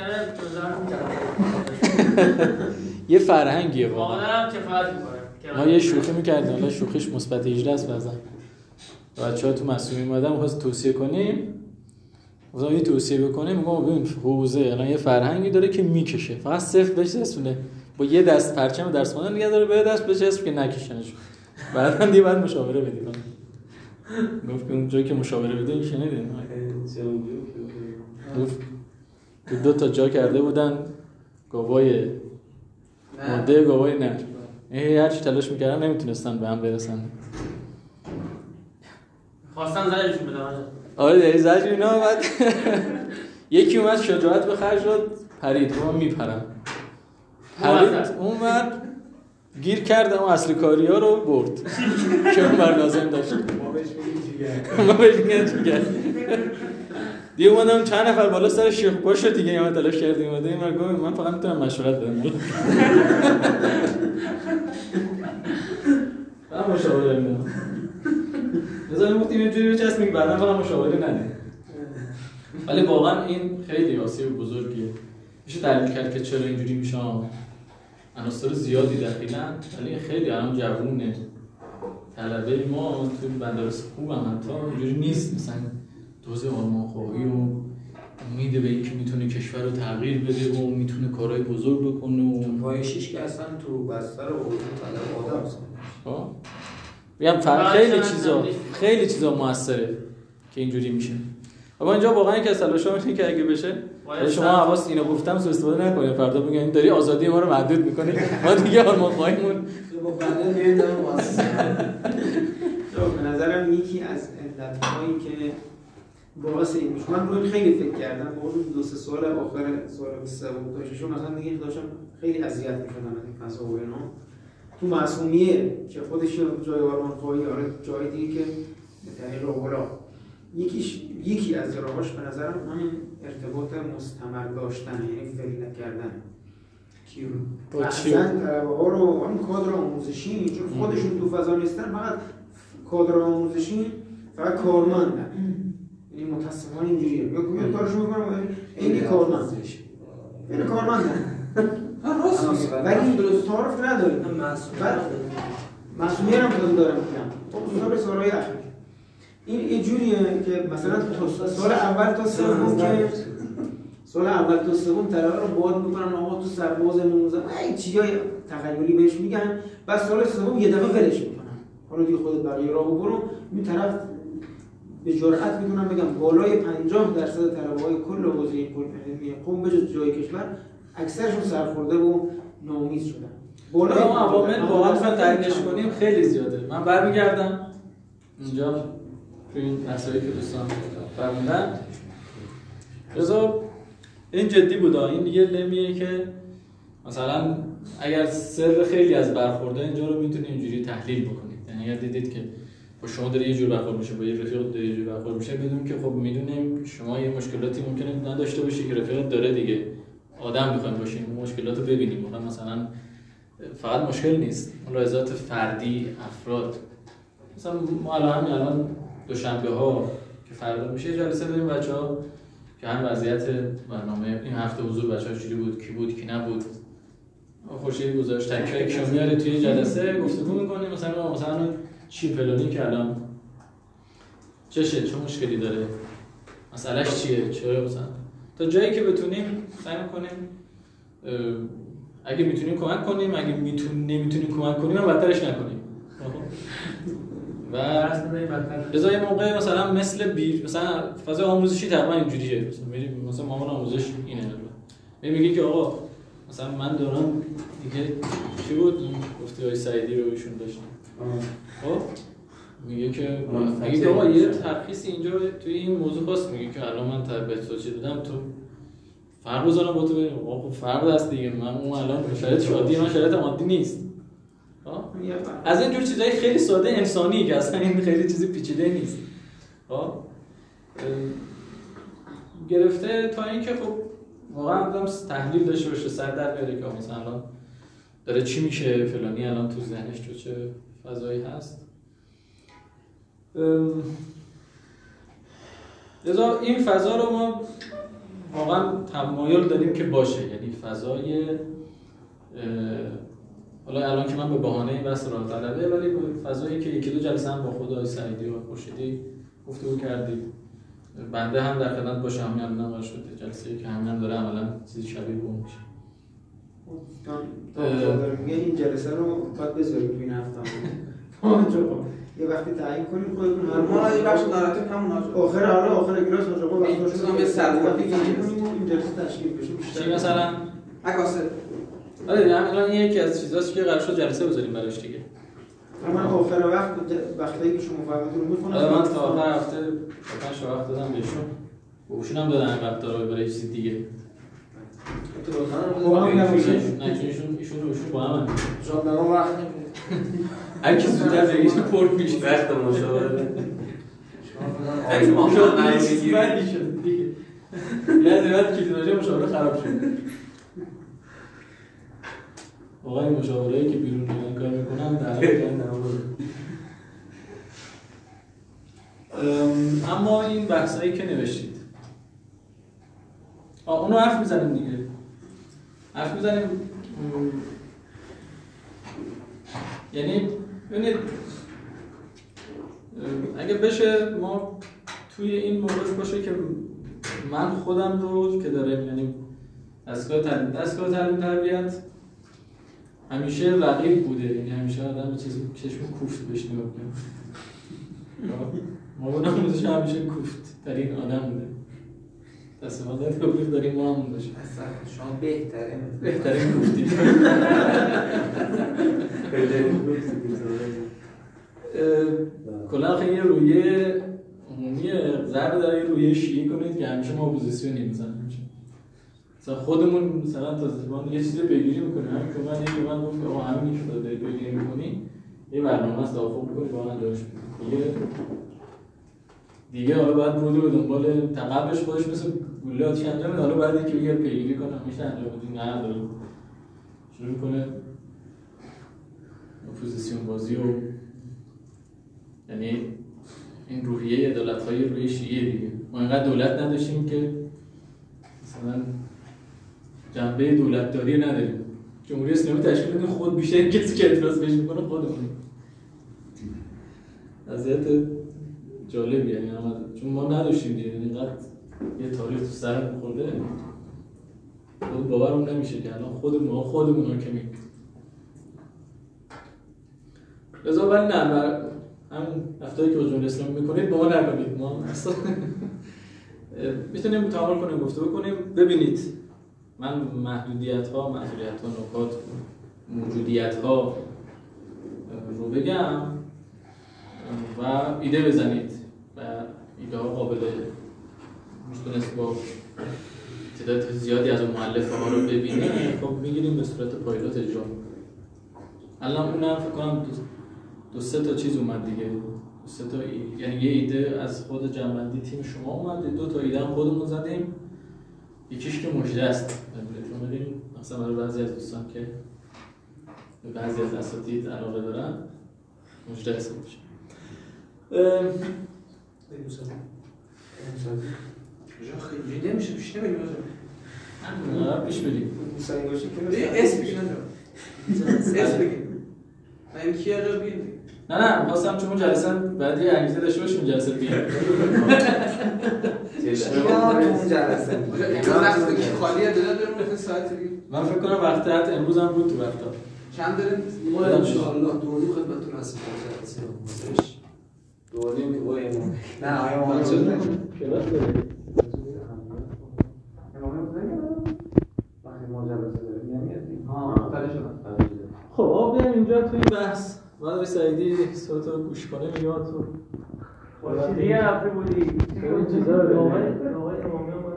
Speaker 2: یه فرهنگیه
Speaker 3: واقعا هم کفایت می‌کنه.
Speaker 2: ما یه شوخی می‌کردیم، حالا شوخیش مثبت 18 است بعضا بچه‌ها تو مسئول اومدن می‌خواست توصیه کنیم، مثلا یه توصیه بکنیم میگم ببین حوزه الان یه فرهنگی داره که میکشه، فقط صفر بهش رسونه، با یه دست پرچم درس خوندن دیگه داره به دست بهش اسم که نکشنش، بعدا دیگه بعد مشاوره بدید. گفت که اونجایی که مشاوره بدین شنیدین گفت دو تا جا کرده بودن گاوای مرده گاوای نر، هر چی تلاش میکردن نمیتونستن به هم برسن،
Speaker 3: خواستن زجرشون بدن.
Speaker 2: آره زجر اینا. بعد یکی اومد شجاعت به خرج داد، پرید ما میپرم، اون گیر کرد اون اصل کاری ها رو برد که اون بر لازم داشت. ما بهش میگن جیگر. دیگه اومدم چند نفر بالا سر شیخ باشه دیگه یه تلاش کردیم اومدیم من گفتم من فقط میتونم مشورت بدم من مشاوره میدم مثلا گفتیم یه جوری بچسبیم که بعداً فقط مشاوره ندیم ولی واقعا این خیلی آسیب بزرگیه میشه تحلیل کرد که چرا اینجوری میشه عناصر زیادی دخیلن ولی خیلی الان جوونه طلبه ما تو مدارس خوب هم حتی اینجوری نیست مثلا دوز آرمان‌خواهی و امید به اینکه میتونه کشور رو تغییر بده و میتونه کارهای بزرگ بکنه و
Speaker 1: پای شیش که اصلا تو بستر اردو طلب آدم
Speaker 2: هست میگم خیلی چیزا موثره که اینجوری میشه اما اینجا واقعا که اصلا شما اینه که اگه بشه شما حواس اینو گفتم سوء استفاده نکنید فردا بگین این داری آزادی ما رو محدود می‌کنی ما دیگه آرمان‌خواهیمون
Speaker 7: با بنده میاد در مؤسسه به نظرم یکی از علت‌هایی که باعث این میشه من روی خیلی فکر کردم با 2-3 سال آخر سال سوم داشتم مثلا دیگه داشتم خیلی اذیت می‌شدم از این فضا و اینا تو معصومیه که خودش جای آرمان‌خواهی آره جای دیگه که به طریق اولا یکی از راهاش به نظرم همین ارتباط مستمر داشتن یعنی فعل نکردن احسن طلبه ها رو هم کادر آموزشی چون خودشون تو فضا نیستن فقط کادر آموزشی فقط کارمندن یعنی متاسفانه اینجوریه یا کارشون میکنن این کارمندن ولی درست تعارف نداریم مسئولیت هم خود دارم میگم خب سالهای اخیر این یه جوریه که مثلا سال اول تا سوم طلبه رو باد میکنن آقا تو سرباز نموزن این چیزای تخیلی بهش میگن بعد سال سوم یه دفعه ولش میکنن حالا دیگه خودت بقیه راهو برو این طرف به جرئت میتونم بگم بالای 50% طلبه‌های کل حوزه علمی قم بجز جای کشور اکثرشون سرخورده و ناامید شدن
Speaker 2: بالای عوامل واقعا فقط تحلیلش کنیم خیلی زیاده من برمیگردم اینجا تو این مسائلی که دوستان فرمودن رضا این جدی بود این یه لمیه که مثلا اگر سر خیلی از برخورده اینجا رو میتونید اینجوری تحلیل بکنید یعنی اگر دیدید که با شما داره یه جور برخورد میشه با یه رفیق داره یه جور برخورد میشه بدون که خب میدونیم شما یه مشکلاتی ممکنه نداشته باشی که رفیق داره دیگه آدم میخوایم باشیم مشکلاتو ببینیم مثلا فقط مشکل نیست ملاحظات فردی افراد مثلا ما الان دوشنبه ها که فردا میشه جلسه داریم بچه‌ها که هم وضعیت برنامه این هفته حضور بچه‌ها چجوری بود کی بود کی نبود خوشی گذاشت تک شما میاره توی جلسه گفتگو می‌کنیم مثلا چی فلانی که الان چه مشکلی داره مسئلهش چیه چرا مثلا تا جایی که بتونیم سعی می‌کنیم اگه میتونیم کمک کنیم اگه نمیتونیم کمک کنیم هم بدترش نکنیم و رضا یه موقع مثلا مثلا فضای آموزشی تقریبا اینجوریه مثلا مامان آموزش اینه میگه که آقا مثلا من دارم دیگه چی بود گفته های سعیدی رو ایشون داشتم خب میگه که آقا یه ترخیصی اینجا توی این موضوع خاص میگه که الان من تربیت سوچی دادم تو فرق بذارم با تو بریم خب فرق هست دیگه من اون الان شرایط شادی من شرایط مادی نیست از این جور چیزای خیلی ساده انسانی که اصلا این خیلی چیزی پیچیده نیست گرفته تا اینکه خب واقعا آدم تحلیل داشته باشه سر در بیاره که مثلا الان داره چی میشه فلانی الان تو ذهنش تو چه فضایی هست لذا این فضا رو ما واقعا تمایل داریم که باشه یعنی فضای حالا الان که من به بهانه بحث راه طلبه ولی فضایی که یکی دو جلسه هم با خدای سعیدی و خورشیدی گفتگو کردیم بنده هم در خدمت باشم همین الان قرار شده جلسه‌ای که همین داره عملاً چیزی شبیه به اون میشه
Speaker 7: میگه این جلسه رو باید بذاریم تو این هفته یه وقتی تعیین کنیم خودتون هر
Speaker 5: ما یه بخش ناراتیو همون
Speaker 7: آخر کلاس آقا وقتاشون
Speaker 5: یه سرگرمی
Speaker 7: کنیم این جلسه تشکیل بشه
Speaker 2: چی مثلا
Speaker 5: عکاسه
Speaker 2: آره الان یکی از چیزاست که قرار شد جلسه بذاریم براش دیگه
Speaker 7: من آخر وقتی که شما فرمودید رو میخونم
Speaker 2: من تا آخر هفته 5 وقت دادم بهشون بهشون هم دادن این وقت رو برای چیز دیگه
Speaker 1: با هم نمیشه
Speaker 2: نه ایشون با هم
Speaker 1: شاید نما وقت نمیشه
Speaker 2: هر کی زودتر بگیش پر میشه
Speaker 6: وقت مشاوره
Speaker 2: اگه مشاوره چیزی بدی شد دیگه یعنی بعد که دیدم مشاوره خراب شد. واقعا مشاوره‌ای که بیرون میان کار میکنن در حقیقت نبود. اما این بحثایی که نوشتید اونو حرف میزنیم دیگه. حرف میزنیم یعنی ببینید اگه بشه ما توی این مورد باشه که من خودم رو که داره یعنی دستگاه تعلیم تربیت همیشه رقیب بوده، یعنی همیشه آدم چیزی چشم کوفت بهش نگاه می‌کنه. ما اون آموزش همیشه کوفت ترین آدم بوده. تصمیمات کوفت داریم ما هم باشه.
Speaker 1: اصلا شما
Speaker 2: بهترین کوفتی. کلا خیلی رویه عمومیه ضرب داره رویه شیعی کنید که همیشه ما اپوزیسیونی میزنیم. مثلا خودمون مثلا تا زمان یه چیزی پیگیری میکنیم، همین که من گفت آقا همین که داری پیگیری میکنی یه برنامه است توافق میکنی با من داشت دیگه حالا باید برو به دنبال تقبلش خودش مثل گوله آتیش انجام میده، حالا باید یکی بگه پیگیری کنه میشه انجام بدی نه داره شروع میکنه اپوزیسیون بازی و یعنی این روحیه عدالت‌های روی شیعه دیگه. ما اینقدر دولت نداشتیم که مثلا جنبه دولتداری نداریم. جمهوری اسلامی تشکیل بدیم خود بیشتر کسی که اعتراض بهش میکنه خودمون. وضعیت جالبی یعنی چون ما نداشتیم دیگه، اینقدر یه تاریخ تو سر خورده خود باورم نمیشه که الان خودمون حاکمیم. لذا ولی نه همین رفتاری که جمهوری اسلامی میکنید با ما نکنید. ما اصلا میتونیم تعامل کنیم، گفتگو کنیم، ببینید من محدودیت‌ها، معذوریت‌ها، نکات، موجودیت‌ها رو بگم و ایده بزنید و ایده‌ها قابل میتونست با تعداد زیادی از مؤلفه ها رو ببینید خب میگیریم به صورت پایلوت اجرا. الان اونم فکر کنم دو سه تا چیز اومد دیگه، سه تا یعنی یه ایده از خود جنبندی تیم شما اومد، دو تا ایده هم خودمون زدیم، یکیش که مژده است بهتون بدیم مثلا برای بعضی از دوستان که به بعضی از اساتید علاقه دارن مژده است میشه.
Speaker 5: خیلی نمیشه پیش نمیگیم
Speaker 2: نه پیش بریم
Speaker 1: موسایی باشه که
Speaker 5: اسم بگیم اسم بگیم این کیه رو بگیم
Speaker 2: نه خواستم چون جلسه بعدی انگیزه داشته باشیم جلسه بیاد
Speaker 1: اون جلسه
Speaker 5: خالیه داریم ساعت بگیم.
Speaker 2: من فکر کنم وقت امروز هم بود تو وقتا
Speaker 5: چند داریم؟
Speaker 8: ما انشاءالله دوریم خدمتتون هستیم جلسه امروزش دوریم با امام
Speaker 1: نه آیا ما چه
Speaker 2: کلاس داریم
Speaker 1: وقتی ما جلسه داریم نمیاد
Speaker 2: خب بیایم اینجا تو این بحث مادر سعیدی صوتو گوش کنه میگه تو
Speaker 4: خورشیدی یه هفته بودی
Speaker 2: این چیزا رو
Speaker 4: آقای امامی هم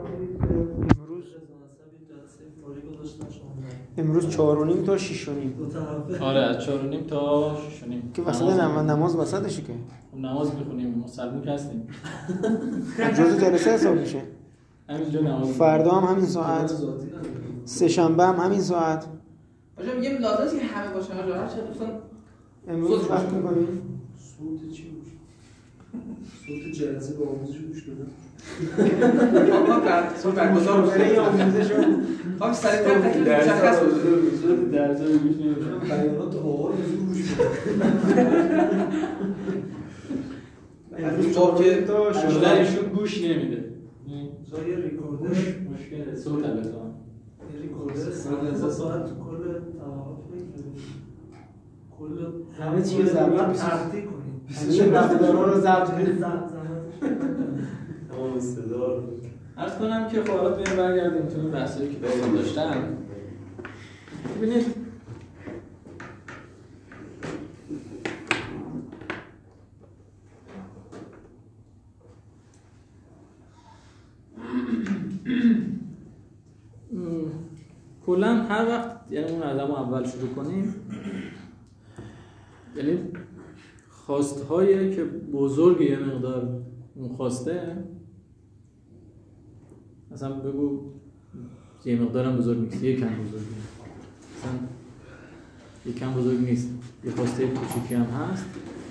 Speaker 7: امروز 4:30 تا 6:30
Speaker 2: آره از 4:30 تا 6:30
Speaker 7: که وسط نماز وسطشه که
Speaker 2: نماز میخونیم مسلمون که هستیم
Speaker 7: جزء جلسه حساب میشه.
Speaker 2: همینجا نماز
Speaker 7: فردا هم همین ساعت، سه شنبه هم همین ساعت.
Speaker 5: آجا میگم لازم است که همه باشن آجا هر چه دوستان
Speaker 7: امروز وقت می‌کنیم
Speaker 8: صوت چی گوش صوت جلسه با آموزش گوش بدم
Speaker 5: صوت برگزار بشه
Speaker 7: آموزش
Speaker 5: خب سریع‌تر تکلیف مشخص بود
Speaker 2: صوت درس گوش نمی‌کنم
Speaker 8: بیانات آقا رو گوش بدم
Speaker 7: امروز
Speaker 5: خب که
Speaker 7: تا
Speaker 2: ایشون گوش نمیده
Speaker 4: جای ریکوردر
Speaker 2: مشکل صوت البته
Speaker 4: ریکوردر 3 ساعت تو کل توقف کل
Speaker 7: همه چیز ضبط
Speaker 4: ترتیب کنید
Speaker 7: همه رفتارا رو ضبط کنید.
Speaker 6: اما صدا
Speaker 2: عرض کنم که خب حالا بریم برگردیم تو این بحثایی که باید داشتن. ببینید کلا هر وقت یعنی اون عدم اول شروع کنیم یعنی خواستهایی که بزرگ یه مقدار اون خواسته مثلا بگو یه مقدارم بزرگ نیست، یکم بزرگ نیست، مثلا یکم بزرگ نیست، یه خواسته کوچیکی هم هست.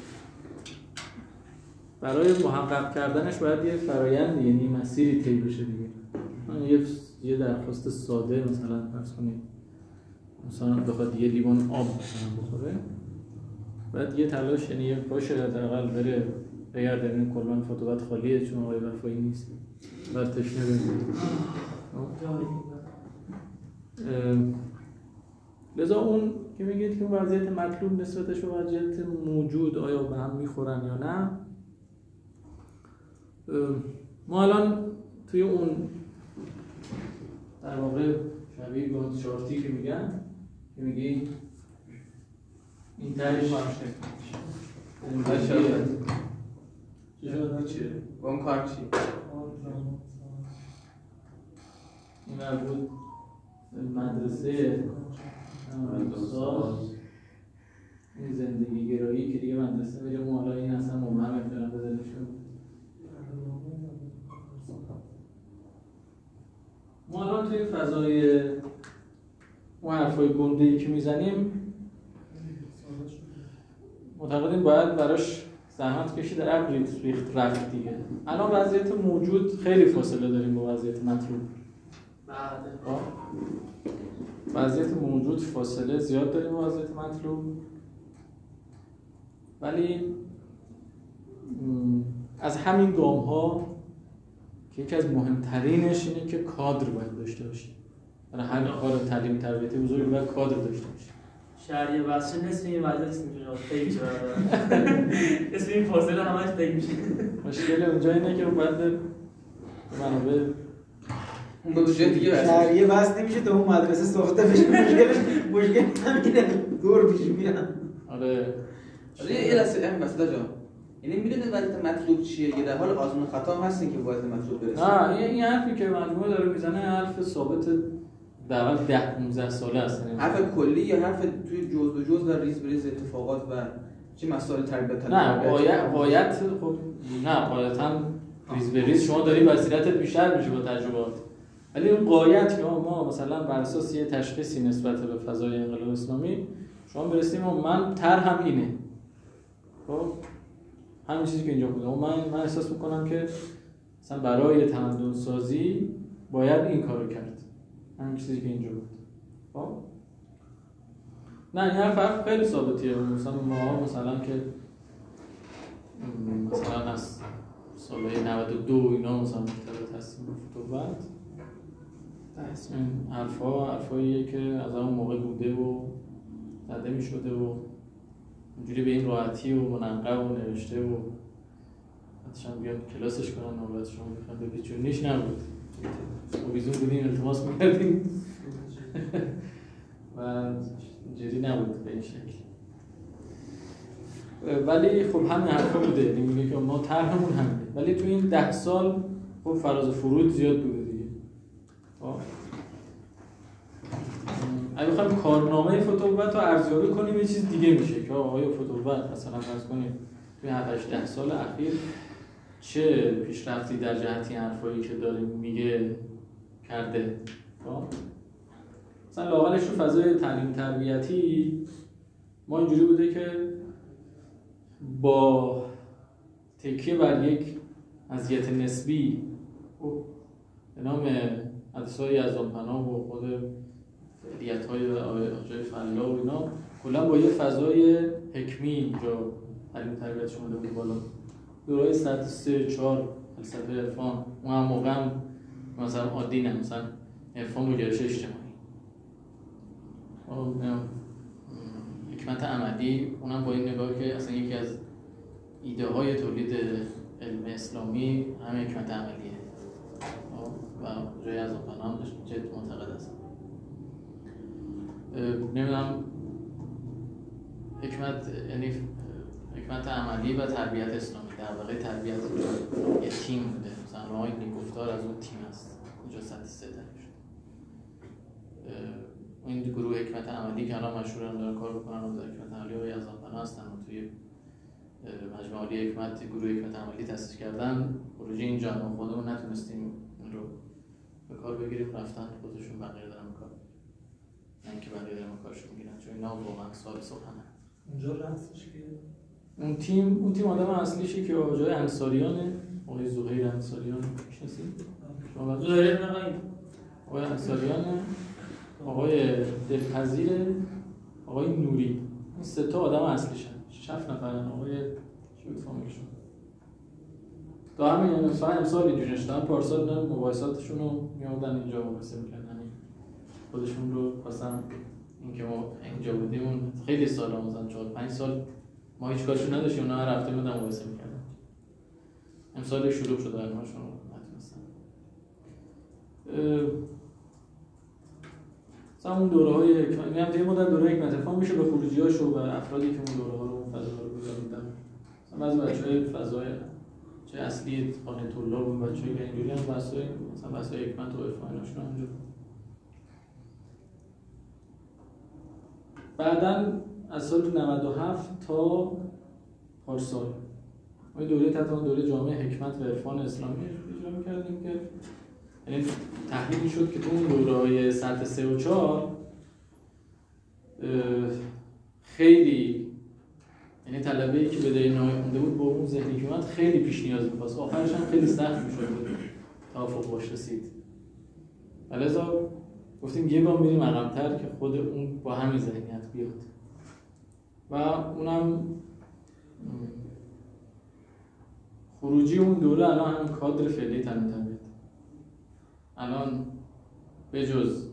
Speaker 2: برای محقق کردنش باید یه فرایند، یعنی مسیری طی بشه دیگه. یه درخواست ساده مثلا فرض کنید مثلا بخواد یه لیوان آب مثلا بخوره، باید یه تلاش، یعنی یه پاش حداقل بره بگرده ببینه کلا فوتوبت خالیه چون آقای وفایی نیست، بعد تشنه ببینه. لذا اون که میگید که وضعیت مطلوب نسبتش و وضعیت موجود آیا به هم میخورن یا نه، ما الان توی اون در واقع شبیه گاند شارتی که میگن که میگی این تایش مارشه
Speaker 5: اون چیه؟ اون کار چی؟
Speaker 2: این مربوط مدرسه این زندگی گرایی که دیگه مدرسه میره ما حالا این اصلا مبهم احترام بذارشون. ما الان توی فضای اون حرفای گنده‌ای که میزنیم معتقدیم باید براش زحمت کشید، عقل ریخت رفت دیگه. الان وضعیت موجود خیلی فاصله داریم با وضعیت مطلوب. وضعیت موجود فاصله زیاد داریم با وضعیت مطلوب، ولی از همین گام ها که یکی از مهمترینش اینه که کادر باید داشته باشیم. برای هر کار تعلیم تربیتی بزرگی باید کادر داشته باشیم.
Speaker 3: شهریه بسته نصف این وضعیت اسم میشه طی میشه اسم این فاصله همش طی میشه.
Speaker 2: مشکل اونجا اینه که باید منابع
Speaker 5: اون دو جای دیگه
Speaker 7: شهریه بس نمیشه تو اون مدرسه ساخته بشه. مشکل همینه، دور پیش میرن.
Speaker 2: آره
Speaker 5: یه لحظه این وسط جا، یعنی میدونید وضعیت مطلوب چیه؟ یه در حال آزمون خطا هم هستین که وضعیت مطلوب برسه.
Speaker 2: نه این حرفی که مجموعه داره میزنه حرف ثابت در 10-15 ساله است.
Speaker 5: حرف کلی یا حرف توی جزء به جزء و ریز به ریز اتفاقات و چه مسائل تربیت؟
Speaker 2: نه باید خب نه قاعدتاً ریز به ریز شما داری بصیرتت بیشتر میشه با تجربات، ولی اون قایت که ما مثلا بر اساس یه تشخیصی نسبت به فضای انقلاب اسلامی شما برسیم و من طرحم اینه، خب همین چیزی که اینجا بوده و من احساس میکنم که مثلا برای تمدن سازی باید این کارو کرد، همین چیزی که اینجا بود. خب نه این حرف خیلی ثابتیه. مثلا ما مثلا که مثلا از سالهای 92 اینا مثلا مرتبط هستیم با فوتوبت، این حرفاییه که از اون موقع بوده و زده می شده و اونجوری به این راحتی و منقب و نوشته و حتیشم بیان کلاسش کنن و بعد شما بخواد بپیچونیش نبود و بیزون بودیم التماس میکردیم و اینجوری نبود به این شکل. ولی خب همین حرفا بوده، یعنی میگه که ما طرحمون همینه، ولی تو این 10 سال خب فراز و فرود زیاد بوده دیگه. اگه بخوایم کارنامه فوتوبت رو ارزیابی کنیم یه چیز دیگه میشه که آیا فوتوبت مثلا فرض کنیم توی 7-8 سال اخیر چه پیشرفتی در جهت حرفایی که داره میگه کرده. مثلا لااقلش رو فضای تعلیم تربیتی ما اینجوری بوده که با تکیه بر یک وضعیت نسبی به نام حدیث‌های یزدانپناه و خود فعالیت‌های آقای فلا و اینا کلا با یه فضای حکمی اینجا تعلیم تربیت اومده بود بالا. دوره‌های 103-4 فلسفه عرفان اون هم موقع هم مثلا عادی نه، مثلا عرفان و گرایش اجتماعی، حکمت عملی اونم با این نگاه که اصلا یکی از ایده های تولید علم اسلامی همه حکمت عملیه و جای از آنها جد معتقد هستم. نمیدونم حکمت یعنی حکمت عملی و تربیت اسلامی در واقع تربیت یه تیم بوده، مثلا ما این گفتار از اون تیم هست اینجا 103 شد. این گروه حکمت عملی که الان مشهورن دارن کار میکنن و در حکمت عملی های از آنها هستن و توی مجموعه عالی حکمت گروه حکمت عملی تأسیس کردن. پروژه اینجا ما خودمون نتونستیم این رو به کار بگیریم رفتن خودشون بقیه دارن کار، نه اینکه بقیه دارن کارشون میگیرن، چون اینا واقعا سوال صبحانه.
Speaker 4: اونجا رفتش که
Speaker 2: اون تیم آدم اصلیشه که آقای انصاریانه، آقای زهیر انصاریان میشناسید؟
Speaker 3: زهیر نقایی
Speaker 2: آقای انصاریانه، آقای دلپذیره، آقای نوری. این سه تا آدم اصلیشن. 6 نفرن. آقای چی بود فامیلشون؟ تا همین امسال اینجوری نشدن. پارسال مباحثاتشون رو میامدن اینجا مباحثه میکردن، خودشون رو خواستن اینکه ما اینجا بودیم خیلی سال مثلا 4-5 سال ما هیچ کارشون نداشتیم، اونا هر هفته بودن مباحثه میکردن. امسال شروع شده برنامه‌شون نتونستن. مثلا اون دوره‌های میگم طی مدت دوره حکمت عرفان میشه به خروجی‌هاش و به افرادی که اون دوره‌ها رو فضا رو گذروندن. مثلا بعضی بچه‌های فضای چه اصلی خانه طلاب و بچه‌ای که اینجوری هم بحث‌های مثلا بحث‌های حکمت و عرفانشون اونجا. بعدن از سال 97 تا پارسال ما دوره تحت دوره جامعه حکمت و عرفان اسلامی اجرا می‌کردیم که یعنی تحلیل شد که تو اون دوره‌های سطح 3 و 4 خیلی یعنی طلبه‌ای که به دینای مونده بود با اون ذهنی که اومد خیلی پیش نیاز می‌خواست، آخرش هم خیلی سخت می‌شد توافق باش رسید. لذا گفتیم یه بار میریم عقب‌تر که خود اون با همین ذهنیت بیاد و اونم خروجی اون دوره الان همین کادر فعلی تعلیم تربیت. الان به جز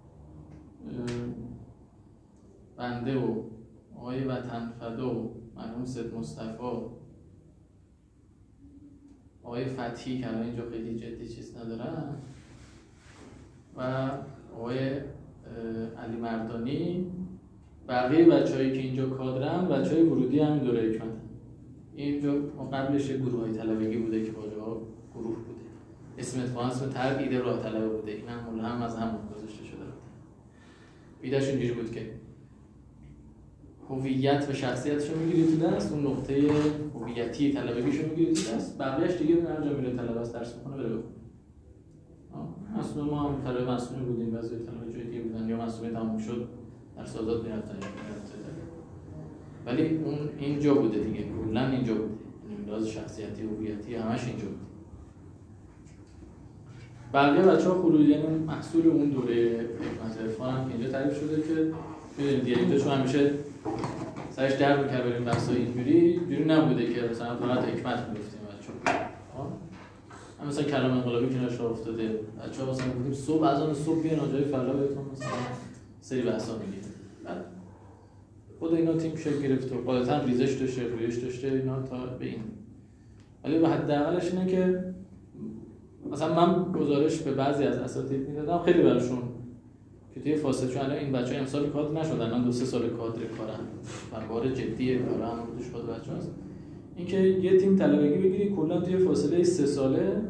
Speaker 2: بنده و آقای وطن فدا و مرحوم سید مصطفی، آقای فتحی که الان اینجا خیلی جدی چیز ندارن و آقای علی مردانی، بقیه بچه‌هایی که اینجا کادرن بچه‌های ورودی همین دوره حکمت. اینجا قبلش گروه‌های طلبگی بوده که باجاها گروه بوده، اسم اتفاقا اسم ترک ایده راه طلبه بوده، این هم از همون گذاشته شده بود. ایده‌ش اینجوری بود که هویت و شخصیتشو میگیری تو دست، اون نقطه هویتی طلبگیشو میگیری تو دست، بقیه‌اش دیگه هر جا میره طلبه است درس می‌خونه بره. اصلا ما هم طلبه مسئولی بودیم، بعضی طلبه جای دیگه بودن یا مسئولی تموم شد در سازات میرفتن، ولی اون اینجا بوده دیگه، کلا اینجا بوده، لحاظ شخصیتی هویتی همش اینجا بوده. بقیه بچه‌ها خروجی یعنی محصول اون دوره حکمت عرفان هم که اینجا تعریف شده که می‌دونید دیریتاشون همیشه سرش در می‌کرد بریم بحثای اینجوری نبوده که مثلا فقط حکمت می‌گفتیم بچه‌ها. مثلا کلام انقلابی کنارش افتاده، بچه‌ها مثلا گفتیم صبح اذان صبح بیان آجای فلا بهتون مثلا سری بحثا میگیم. بعد خود اینا تیم شکل گرفت و غالبا ریزش داشته، رویش داشته اینا تا به این. ولی به حداقلش اینه که مثلا من گزارش به بعضی از اساتید میدادم خیلی براشون که توی فاصله چون این بچه‌ها امسال کادر نشدن، الان 2-3 سال کادر کارن و بار جدی کارن خودش خود بچه‌هاست. اینکه یه تیم طلبگی بگیری کلا توی فاصله 3 ساله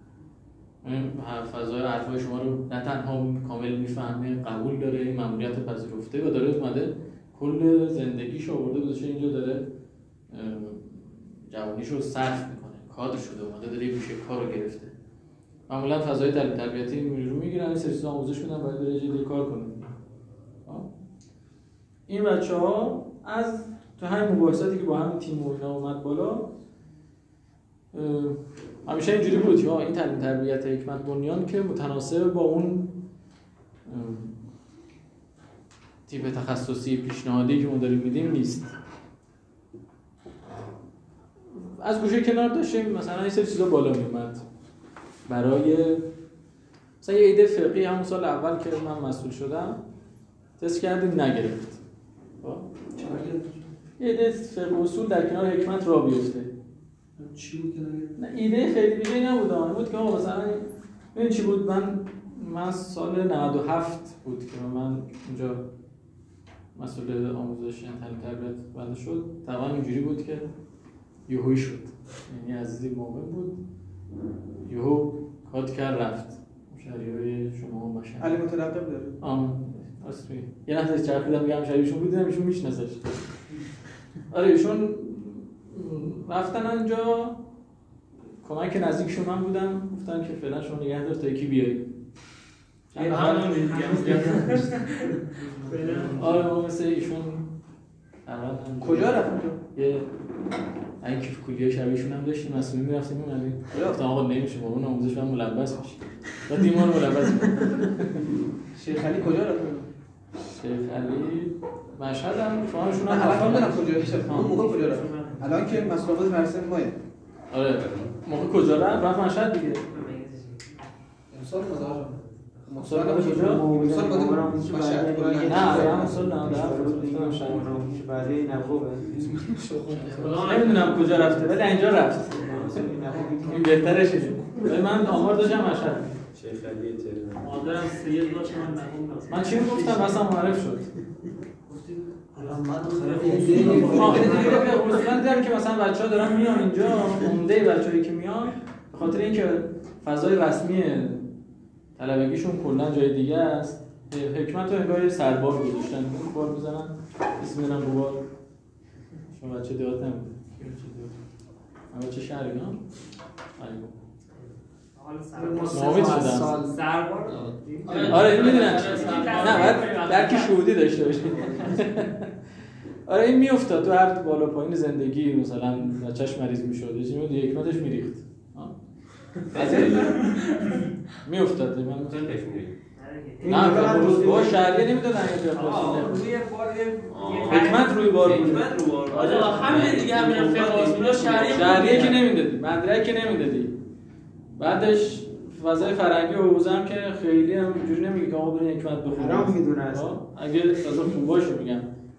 Speaker 2: فضای حرفای شما رو نه تنها کامل میفهمه، قبول داره، این ماموریت پذیرفته و داره اومده کل زندگیش آورده گذاشته اینجا، داره جوانیشو صرف میکنه، کادر شده اومده داره یه کارو گرفته. معمولا فضای تعلیم تربیتی رو میگیرن، این سری آموزش میدن باید بره جدی کار کنه. این بچه‌ها از تو همین مباحثاتی که با همین تیم و اینا اومد بالا همیشه اینجوری بود که این تعلیم تربیت حکمت بنیان که متناسب با اون تیپ تخصصی پیشنهادی که ما داریم میدیم نیست. از گوشه کنار داشتیم مثلا این سری چیزا بالا میومد برای مثلا یه ایده فقهی همون سال اول که من مسئول شدم تست کردیم نگرفت. یه ایده فقه اصول در کنار حکمت را بیفته.
Speaker 4: چی بود که
Speaker 2: نه ایده خیلی دیگه نبود، اون بود که مثلا ببین چی بود. من سال 97 بود که من اینجا مسئول آموزش تعلیم تربیت بنده شد. طبعا اینجوری بود که یهویی شد، یعنی عزیزی موقع بود یهو کات کرد رفت. شهریهای شما مشهد
Speaker 5: علی مترقب داره
Speaker 2: اصلی یه لحظه چرخیدم بگم شهریشون بود دیدم ایشون میشناسش. آره ایشون رفتن اونجا کمک نزدیکشون من بودم، گفتن که فعلا شما نگه دار تا یکی بیاری.
Speaker 3: همون دیگه.
Speaker 2: آره ما مثل ایشون
Speaker 5: کجا رفتن تو؟
Speaker 2: یه این کیف کلیه شبیهشون هم داشتیم مسئولی میرفتیم اومدیم گفتم آقا نمیشه با اون آموزش باید ملبس میشه و دیمان ملبس میشه.
Speaker 5: شیخ علی کجا رفتن؟
Speaker 2: شیخ علی مشهد هم شما
Speaker 5: الان میدونم کجا اون موقع کجا رفتن؟ الان که مسابقات مرسم ماه.
Speaker 2: آره موقع کجا رفت مشهد دیگه.
Speaker 5: امسال مزار
Speaker 2: امسال کجا؟
Speaker 5: امسال مشهد.
Speaker 2: نه امسال نه
Speaker 7: بعدی نبوده.
Speaker 2: نمیدونم کجا رفته ولی اینجا رفت. این بهتره شده. ولی من آمار داشتم مشهد.
Speaker 6: شیخ علی تهران.
Speaker 3: مادرم سید داشت من نبودم.
Speaker 2: من چی گفتم مثلا معرف شد. اصولا دیدم که مثلا بچه‌ها دارن میان اینجا عمده بچه‌هایی که میان به خاطر اینکه فضای رسمی طلبگیشون کلا جای دیگه است حکمت رو انگار سربار گذاشتن بار میزنن اسم میدن رو بار شما بچه دیات نمیده بچه شهری نه؟ نامید شدن
Speaker 3: سربار
Speaker 2: آره این میدونن نه باید درک شهودی داشته باشید آره این میافتاد تو هر بالا پایین زندگی مثلا بچه‌ش مریض میشد یه چیزی حکمتش میریخت میافتاد من
Speaker 6: چندش میری؟
Speaker 2: نه با شهریه نمیدادن
Speaker 3: روی بار
Speaker 2: حکمت روی بار بود
Speaker 3: آجا همین دیگه همین فقه
Speaker 2: شهریه که نمیدادی مدرک که نمیدادی بعدش فضای فرنگی و حوزه هم که خیلی هم اینجوری نمیگه که آقا برین حکمت بخونید
Speaker 7: حرام میدونه اصلا
Speaker 2: اگه تازه خوب باشه میگم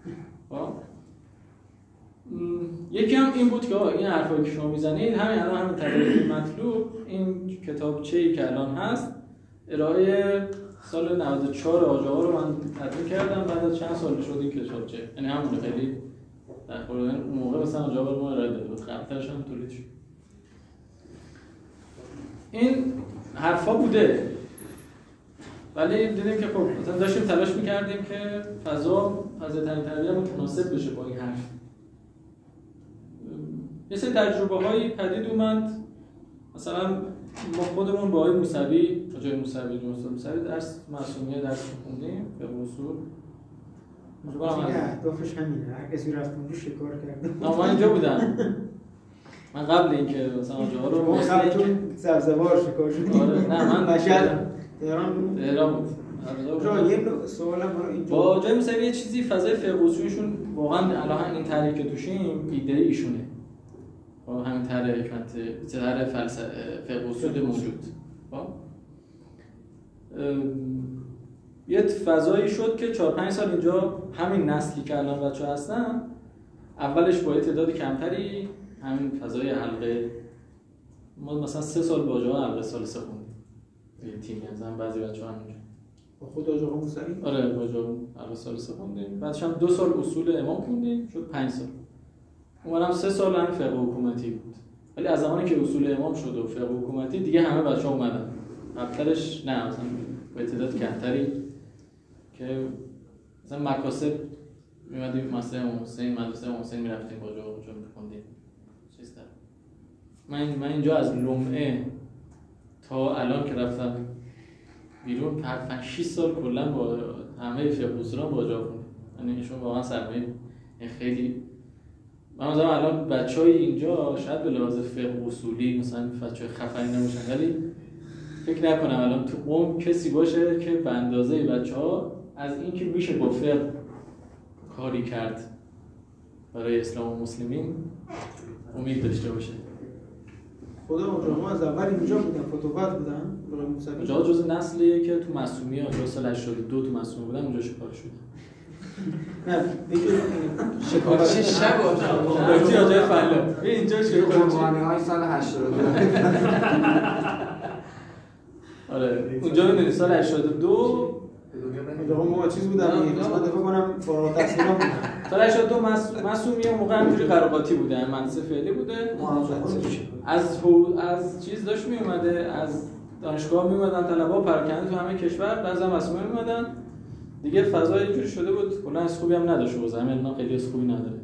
Speaker 2: یکی هم این بود که این حرفایی که شما میزنید همین الان همین طریق مطلوب این کتابچه‌ای که الان هست ارائه سال 94 آجاها رو من تدوین کردم بعد از چند سال شد این کتابچه یعنی همون خیلی در اون موقع مثلا آجاها رو ما ارائه داده بود قبلش هم تولید شد این حرفا بوده ولی دیدیم که خب مثلا داشتیم تلاش می‌کردیم که فضای تربیت متناسب بشه با این حرف یه سری تجربه‌هایی پدید اومد مثلا ما خودمون با آقای موسوی جای موسوی درس معصومیه درس خوندیم به اصول
Speaker 7: اهدافش همینه هر کسی رفت اونجا شکار کرد
Speaker 2: نه من اینجا بودم من قبل اینکه مثلا آجاها رو
Speaker 7: قبلتون سبزوار شکار شد
Speaker 2: آره نه من
Speaker 7: مشهد تهران
Speaker 2: بود
Speaker 7: یه سوالم برای اینجا
Speaker 2: با جای موسوی یه چیزی فضای فقه اصولیشون واقعا الان این طرحی که توشیم ایده ایشونه با همین طرح حکمت طرح فلسفه فقه اصول موجود یه فضایی شد که 4-5 سال اینجا همین نسلی که الان بچه‌ها هستن اولش با تعداد کمتری همین فضای حلقه ما مثلا 3 سال با جاها حلقه سال 3 خوندیم یه تیمی مثلا بعضی بچه‌ها هم اینجا
Speaker 7: با خود آقا موسوی
Speaker 2: آره با جاها حلقه سال 3 خوندیم بعدش هم 2 سال اصول امام خوندیم شد 5 سال اونم 3 سال هم فقه حکومتی بود ولی از زمانی که اصول امام شد و فقه حکومتی دیگه همه بچه‌ها اومدن قبلش نه مثلا با تعداد کمتری که مثلا مکاسب می‌مدیم مثلا مدرسه حسین می‌رفتیم با جا می‌خوندیم چیز داره من اینجا از لمعه تا الان که رفتم بیرون 5-6 سال کلا با همه فقه اصولا با جا خوندم یعنی ایشون واقعا سرمایه خیلی من مثلا الان بچهای اینجا شاید به لحاظ فقه اصولی مثلا بچهای خفنی نباشن ولی فکر نکنم الان تو قوم کسی باشه که به اندازه بچه‌ها از اینکه میشه با فقه کاری کرد برای اسلام و مسلمین امید داشته باشه.
Speaker 7: خدا آقا از اول اینجا بودن فتوحات بودن برای موسوی
Speaker 2: جا جز نسلیه که تو معصومیه تا سال 82 تو معصومیه بودن اونجا شکار شد.
Speaker 7: نه
Speaker 5: شکارچی شب
Speaker 2: دکتر آجای فلا اینجا
Speaker 1: قربانی‌های سال 82
Speaker 2: آره اونجا می‌دونی سال 82
Speaker 7: آقا ما چیز بودن من دفعه کنم فارغ التحصیلا بودن
Speaker 2: سال 82 معصومیه موقع همینجوری قراقاتی بوده مدرسه فعلی بوده از چیز داشت می اومده از دانشگاه می اومدن طلبا پراکنده تو همه کشور بعضی معصومه می اومدن دیگه فضا اینجوری شده بود کلا از خوبی هم نداشت و زمین خیلی از خوبی نداره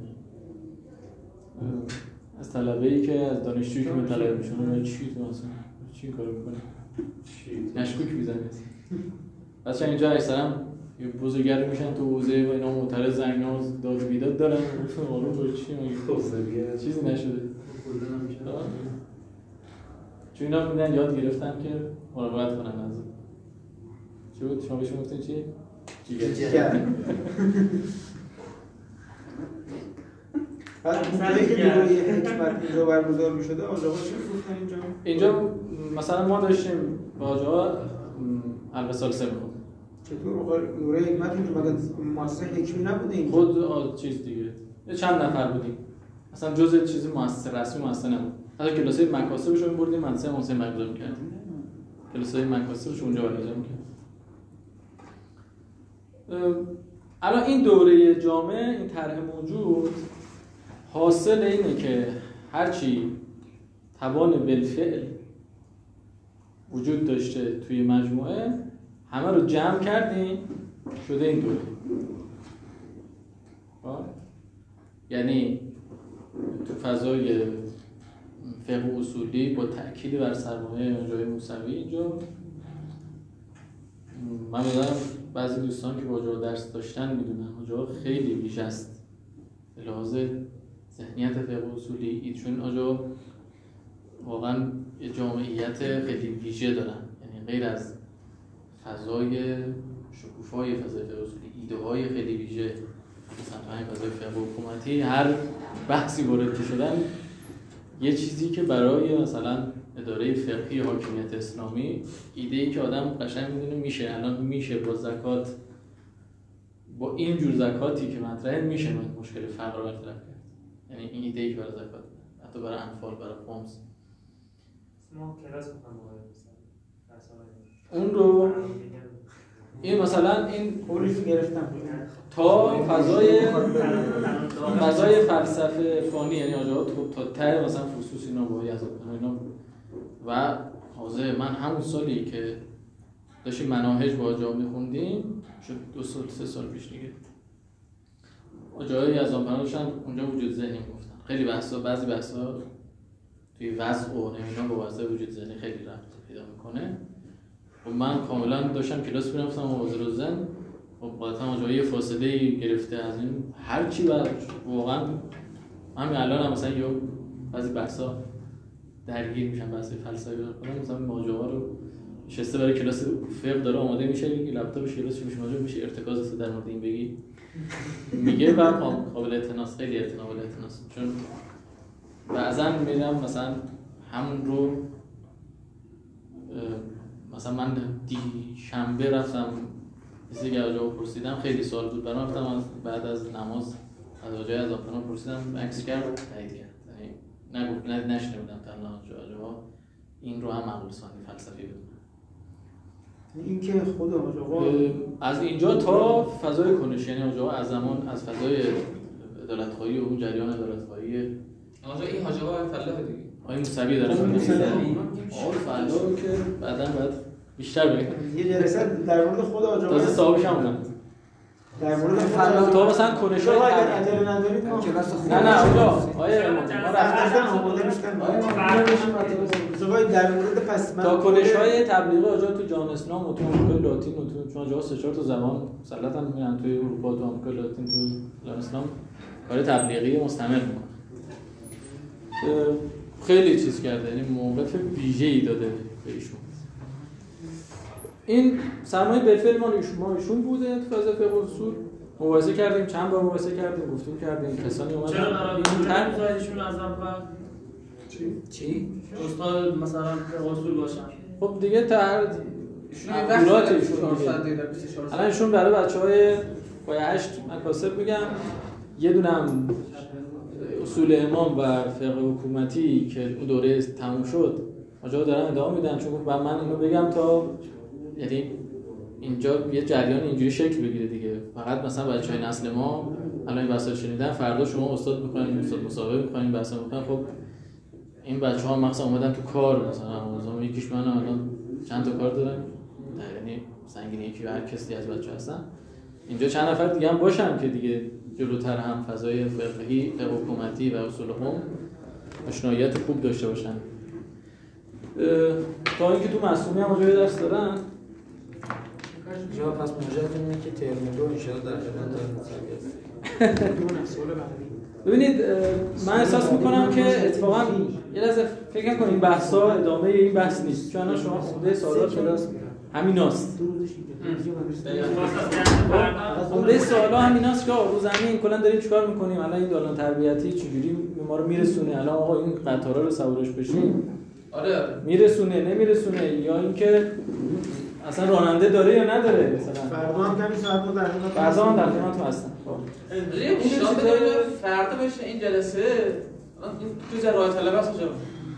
Speaker 2: از طلبه‌ای که از دانشجویی که مطالعه میشونه چی تو مثلا چی کار میکنه مشکوک میزنه بچه‌ها اینجا اکثرا یه بزرگی میشن تو حوزه و اینا معترضن اینا داد و بیداد دارن معلوم بود چی میگه چیزی نشده چون اینا میدن یاد گرفتن که مراقبت کنن از چی بود شما بهشون گفتین چی؟
Speaker 7: جیگر اونجایی که دوره حکمت اینجا برگزار میشده آقا چی گفتن
Speaker 2: اینجا مثلا ما داشتیم با آقا الوصال سه میخوند
Speaker 7: چطور دوره حکمت اینجا مگه مؤسسه حکمی نبوده اینجا؟
Speaker 2: خود چیز دیگه چند نفر بودیم اصلا جزء چیزی مؤسسه رسمی مؤسسه نبود حتی کلاسای مکاسبش رو بردیم مدرسه محسن برگزار می‌کردیم کلاسای مکاسبش اونجا برگزار می‌کردیم الان این دوره جامعه این طرح موجود حاصل اینه که هرچی توان بالفعل وجود داشته توی مجموعه همه رو جمع کردیم شده این دوره یعنی تو فضای فقه اصولی با تأکید بر سرمایه جای موسوی اینجا من می‌دونم بعضی دوستان که با جا درس داشتن میدونن آجا خیلی بیش است به لحاظ ذهنیت فقه اصولی ایشون آجا واقعا یه جامعیت خیلی ویژه دارن یعنی غیر از فضای شکوفای فضای فقه اصولی ایده های خیلی ویژه مثلا همین فضای فقه حکومتی هر بحثی وارد شدن یه چیزی که برای مثلا اداره فقهی حاکمیت اسلامی ایده‌ای که آدم قشنگ میدونه میشه الان میشه با زکات با این جور زکاتی که مطرحه میشه من مشکل فقر رو برطرف کرد یعنی این ایده‌ای که برای زکات حتی برای انفال برای خمس
Speaker 3: ما کلاس می‌خوام
Speaker 2: اون رو این مثلا این
Speaker 7: قولش گرفتم
Speaker 2: تا فضای فلسفه فانی یعنی آجا تا ته مثلا فصوص اینا با یزد اینا و حاضر من همون سالی که داشتیم مناهج با آجا میخوندیم شد 2 سال 3 سال پیش دیگه آجای یزدان پناه داشتن اونجا وجود ذهنی گفتن خیلی بحثا بعضی بحثا توی وضع و اینا با وضع وجود ذهنی خیلی ربط پیدا میکنه و من کاملا داشتم کلاس میرفتم و حاضر زن و قاطعا آجای فاصله گرفته از این هر چی واقعا همین الان هم مثلا یه بعضی بحثا درگیر میشن بحث فلسفی کنم مثلا ماجراها رو نشسته برای کلاس فقه داره آماده میشه که لپتاپش کلاسش میشه ماجرا میشه ارتکاز در مورد این بگی میگه و قابل اعتناس خیلی قابل اعتناس چون بعضا میرم مثلا همون رو مثلا من شنبه رفتم کسی که آجا پرسیدم خیلی سوال بود برام رفتم بعد از نماز از آجای از آپنا پرسیدم عکس کرد تایید کرد یعنی نگفت نشنه بودم تنها آجا این رو هم معقول ثانی فلسفی بدونم
Speaker 7: این که خود آجا
Speaker 2: از اینجا تا فضای کنش یعنی آجا از زمان از فضای عدالت‌خواهی و اون جریان عدالت‌خواهی
Speaker 5: آجا این حاجا فلاح دیگه
Speaker 2: آقای موسوی داره فلاح رو که بعداً باید بیشتر بگم
Speaker 7: یه جلسه در مورد خود آجا
Speaker 2: تازه صاحبش هم اومد
Speaker 7: در مورد فلاح
Speaker 2: تو مثلا کنش‌های
Speaker 7: عجله ندارید ما
Speaker 2: نه اونجا آیه ما
Speaker 7: رفتن آماده میشتن در مورد پس
Speaker 2: تا کنش‌های تبلیغی آجا تو جهان اسلام و تو آمریکای لاتین و تو چون آجا 3-4 تا زبان مسلط هم میرن توی اروپا تو آمریکای لاتین تو جهان اسلام کار تبلیغی مستمر میکنن خیلی چیز کرده یعنی موقف ویژه‌ای داده به ایشون این سرمایه بالفعل ما ایشون بوده تو فضای فقه اصول مباحثه کردیم چند بار مباحثه کردیم گفتگو کردیم کسانی اومدن
Speaker 3: این طرح می‌ذارید از اول
Speaker 2: چی
Speaker 3: استاد مثلا فقه اصول باشن
Speaker 2: خب دیگه
Speaker 5: ایشون
Speaker 2: الان ایشون برای بچهای با 8 مکاسب میگم یه دونم اصول امام و فقه حکومتی که اون دوره تموم شد آجا دارن ادامه میدن چون من اینو بگم تا یعنی اینجا یه جریان اینجوری شکل بگیره دیگه فقط مثلا بچهای نسل ما الان این بحثا شنیدن فردا شما استاد میکنین استاد مسابقه میکنین بحث میکنین خب این بچه‌ها مثلا اومدن تو کار مثلا یکیش من الان چند تا کار دارم یعنی سنگینی یکی هر کسی از بچه‌ها هستن اینجا چند نفر دیگه هم باشن که دیگه جلوتر هم فضای فقهی حکومتی و اصول هم آشناییت خوب داشته باشن تا اینکه تو معصومی هم آجای درس دارن
Speaker 7: جا پس موجب اینه که ترم 2 ان شاء الله در خدمت مساوی است.
Speaker 9: ببینید من احساس میکنم که اتفاقا یه لحظه فکر کنیم بحثا ادامه این بحث نیست، چون شما خونده سوالات کلاس همیناست. خونده سوالا همیناست که رو زمین کلا داریم چیکار میکنیم، الان این دالان تربیتی چجوری ما رو میرسونه، الان آقا این قطارا رو سوارش بشیم
Speaker 5: آره
Speaker 9: میرسونه نمیرسونه، یا اینکه اصلا راننده داره یا نداره. مثلا
Speaker 7: فردا هم کمی ساعت ما در
Speaker 9: فردا هم در خدمتتون هستم.
Speaker 5: فردا بشه این جلسه این تو راه طلبه است جا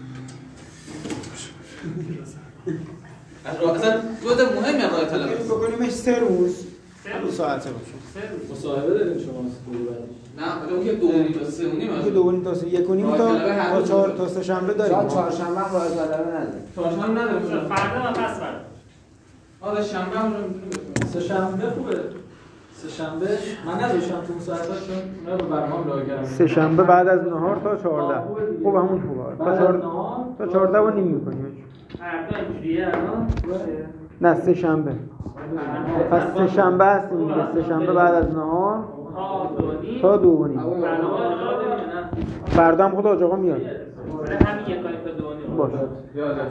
Speaker 5: اصلا جزء مهمی از راه طلبه است.
Speaker 7: بکنیمش 3 روز 2 ساعته باشه.
Speaker 9: مصاحبه داریم شما
Speaker 5: نه اون که 2 تا 3
Speaker 7: 2 تا 3 1 تا 4 تا 3 شنبه داریم.
Speaker 1: چهارشنبه هم راه طلبه نداره.
Speaker 5: چهارشنبه نداره.
Speaker 3: فردا و پس فردا.
Speaker 5: آره شنبه هم
Speaker 9: سه شنبه خوبه. سه شنبه من نداشتم تو مساعدت چون اونا رو برنامه لاگ کردم.
Speaker 7: سه شنبه بعد از نهار تا 14. خوب همون خوبه. تا 14 و نیم می‌کنیم.
Speaker 3: فردا اینجوریه الان.
Speaker 7: نه سه شنبه. پس سه شنبه هستیم دیگه. سه شنبه بعد از نهار تا 2 و نیم. فردا هم خود آقا میاد.
Speaker 3: همین یک کاری تا 2 و نیم.
Speaker 7: باشه.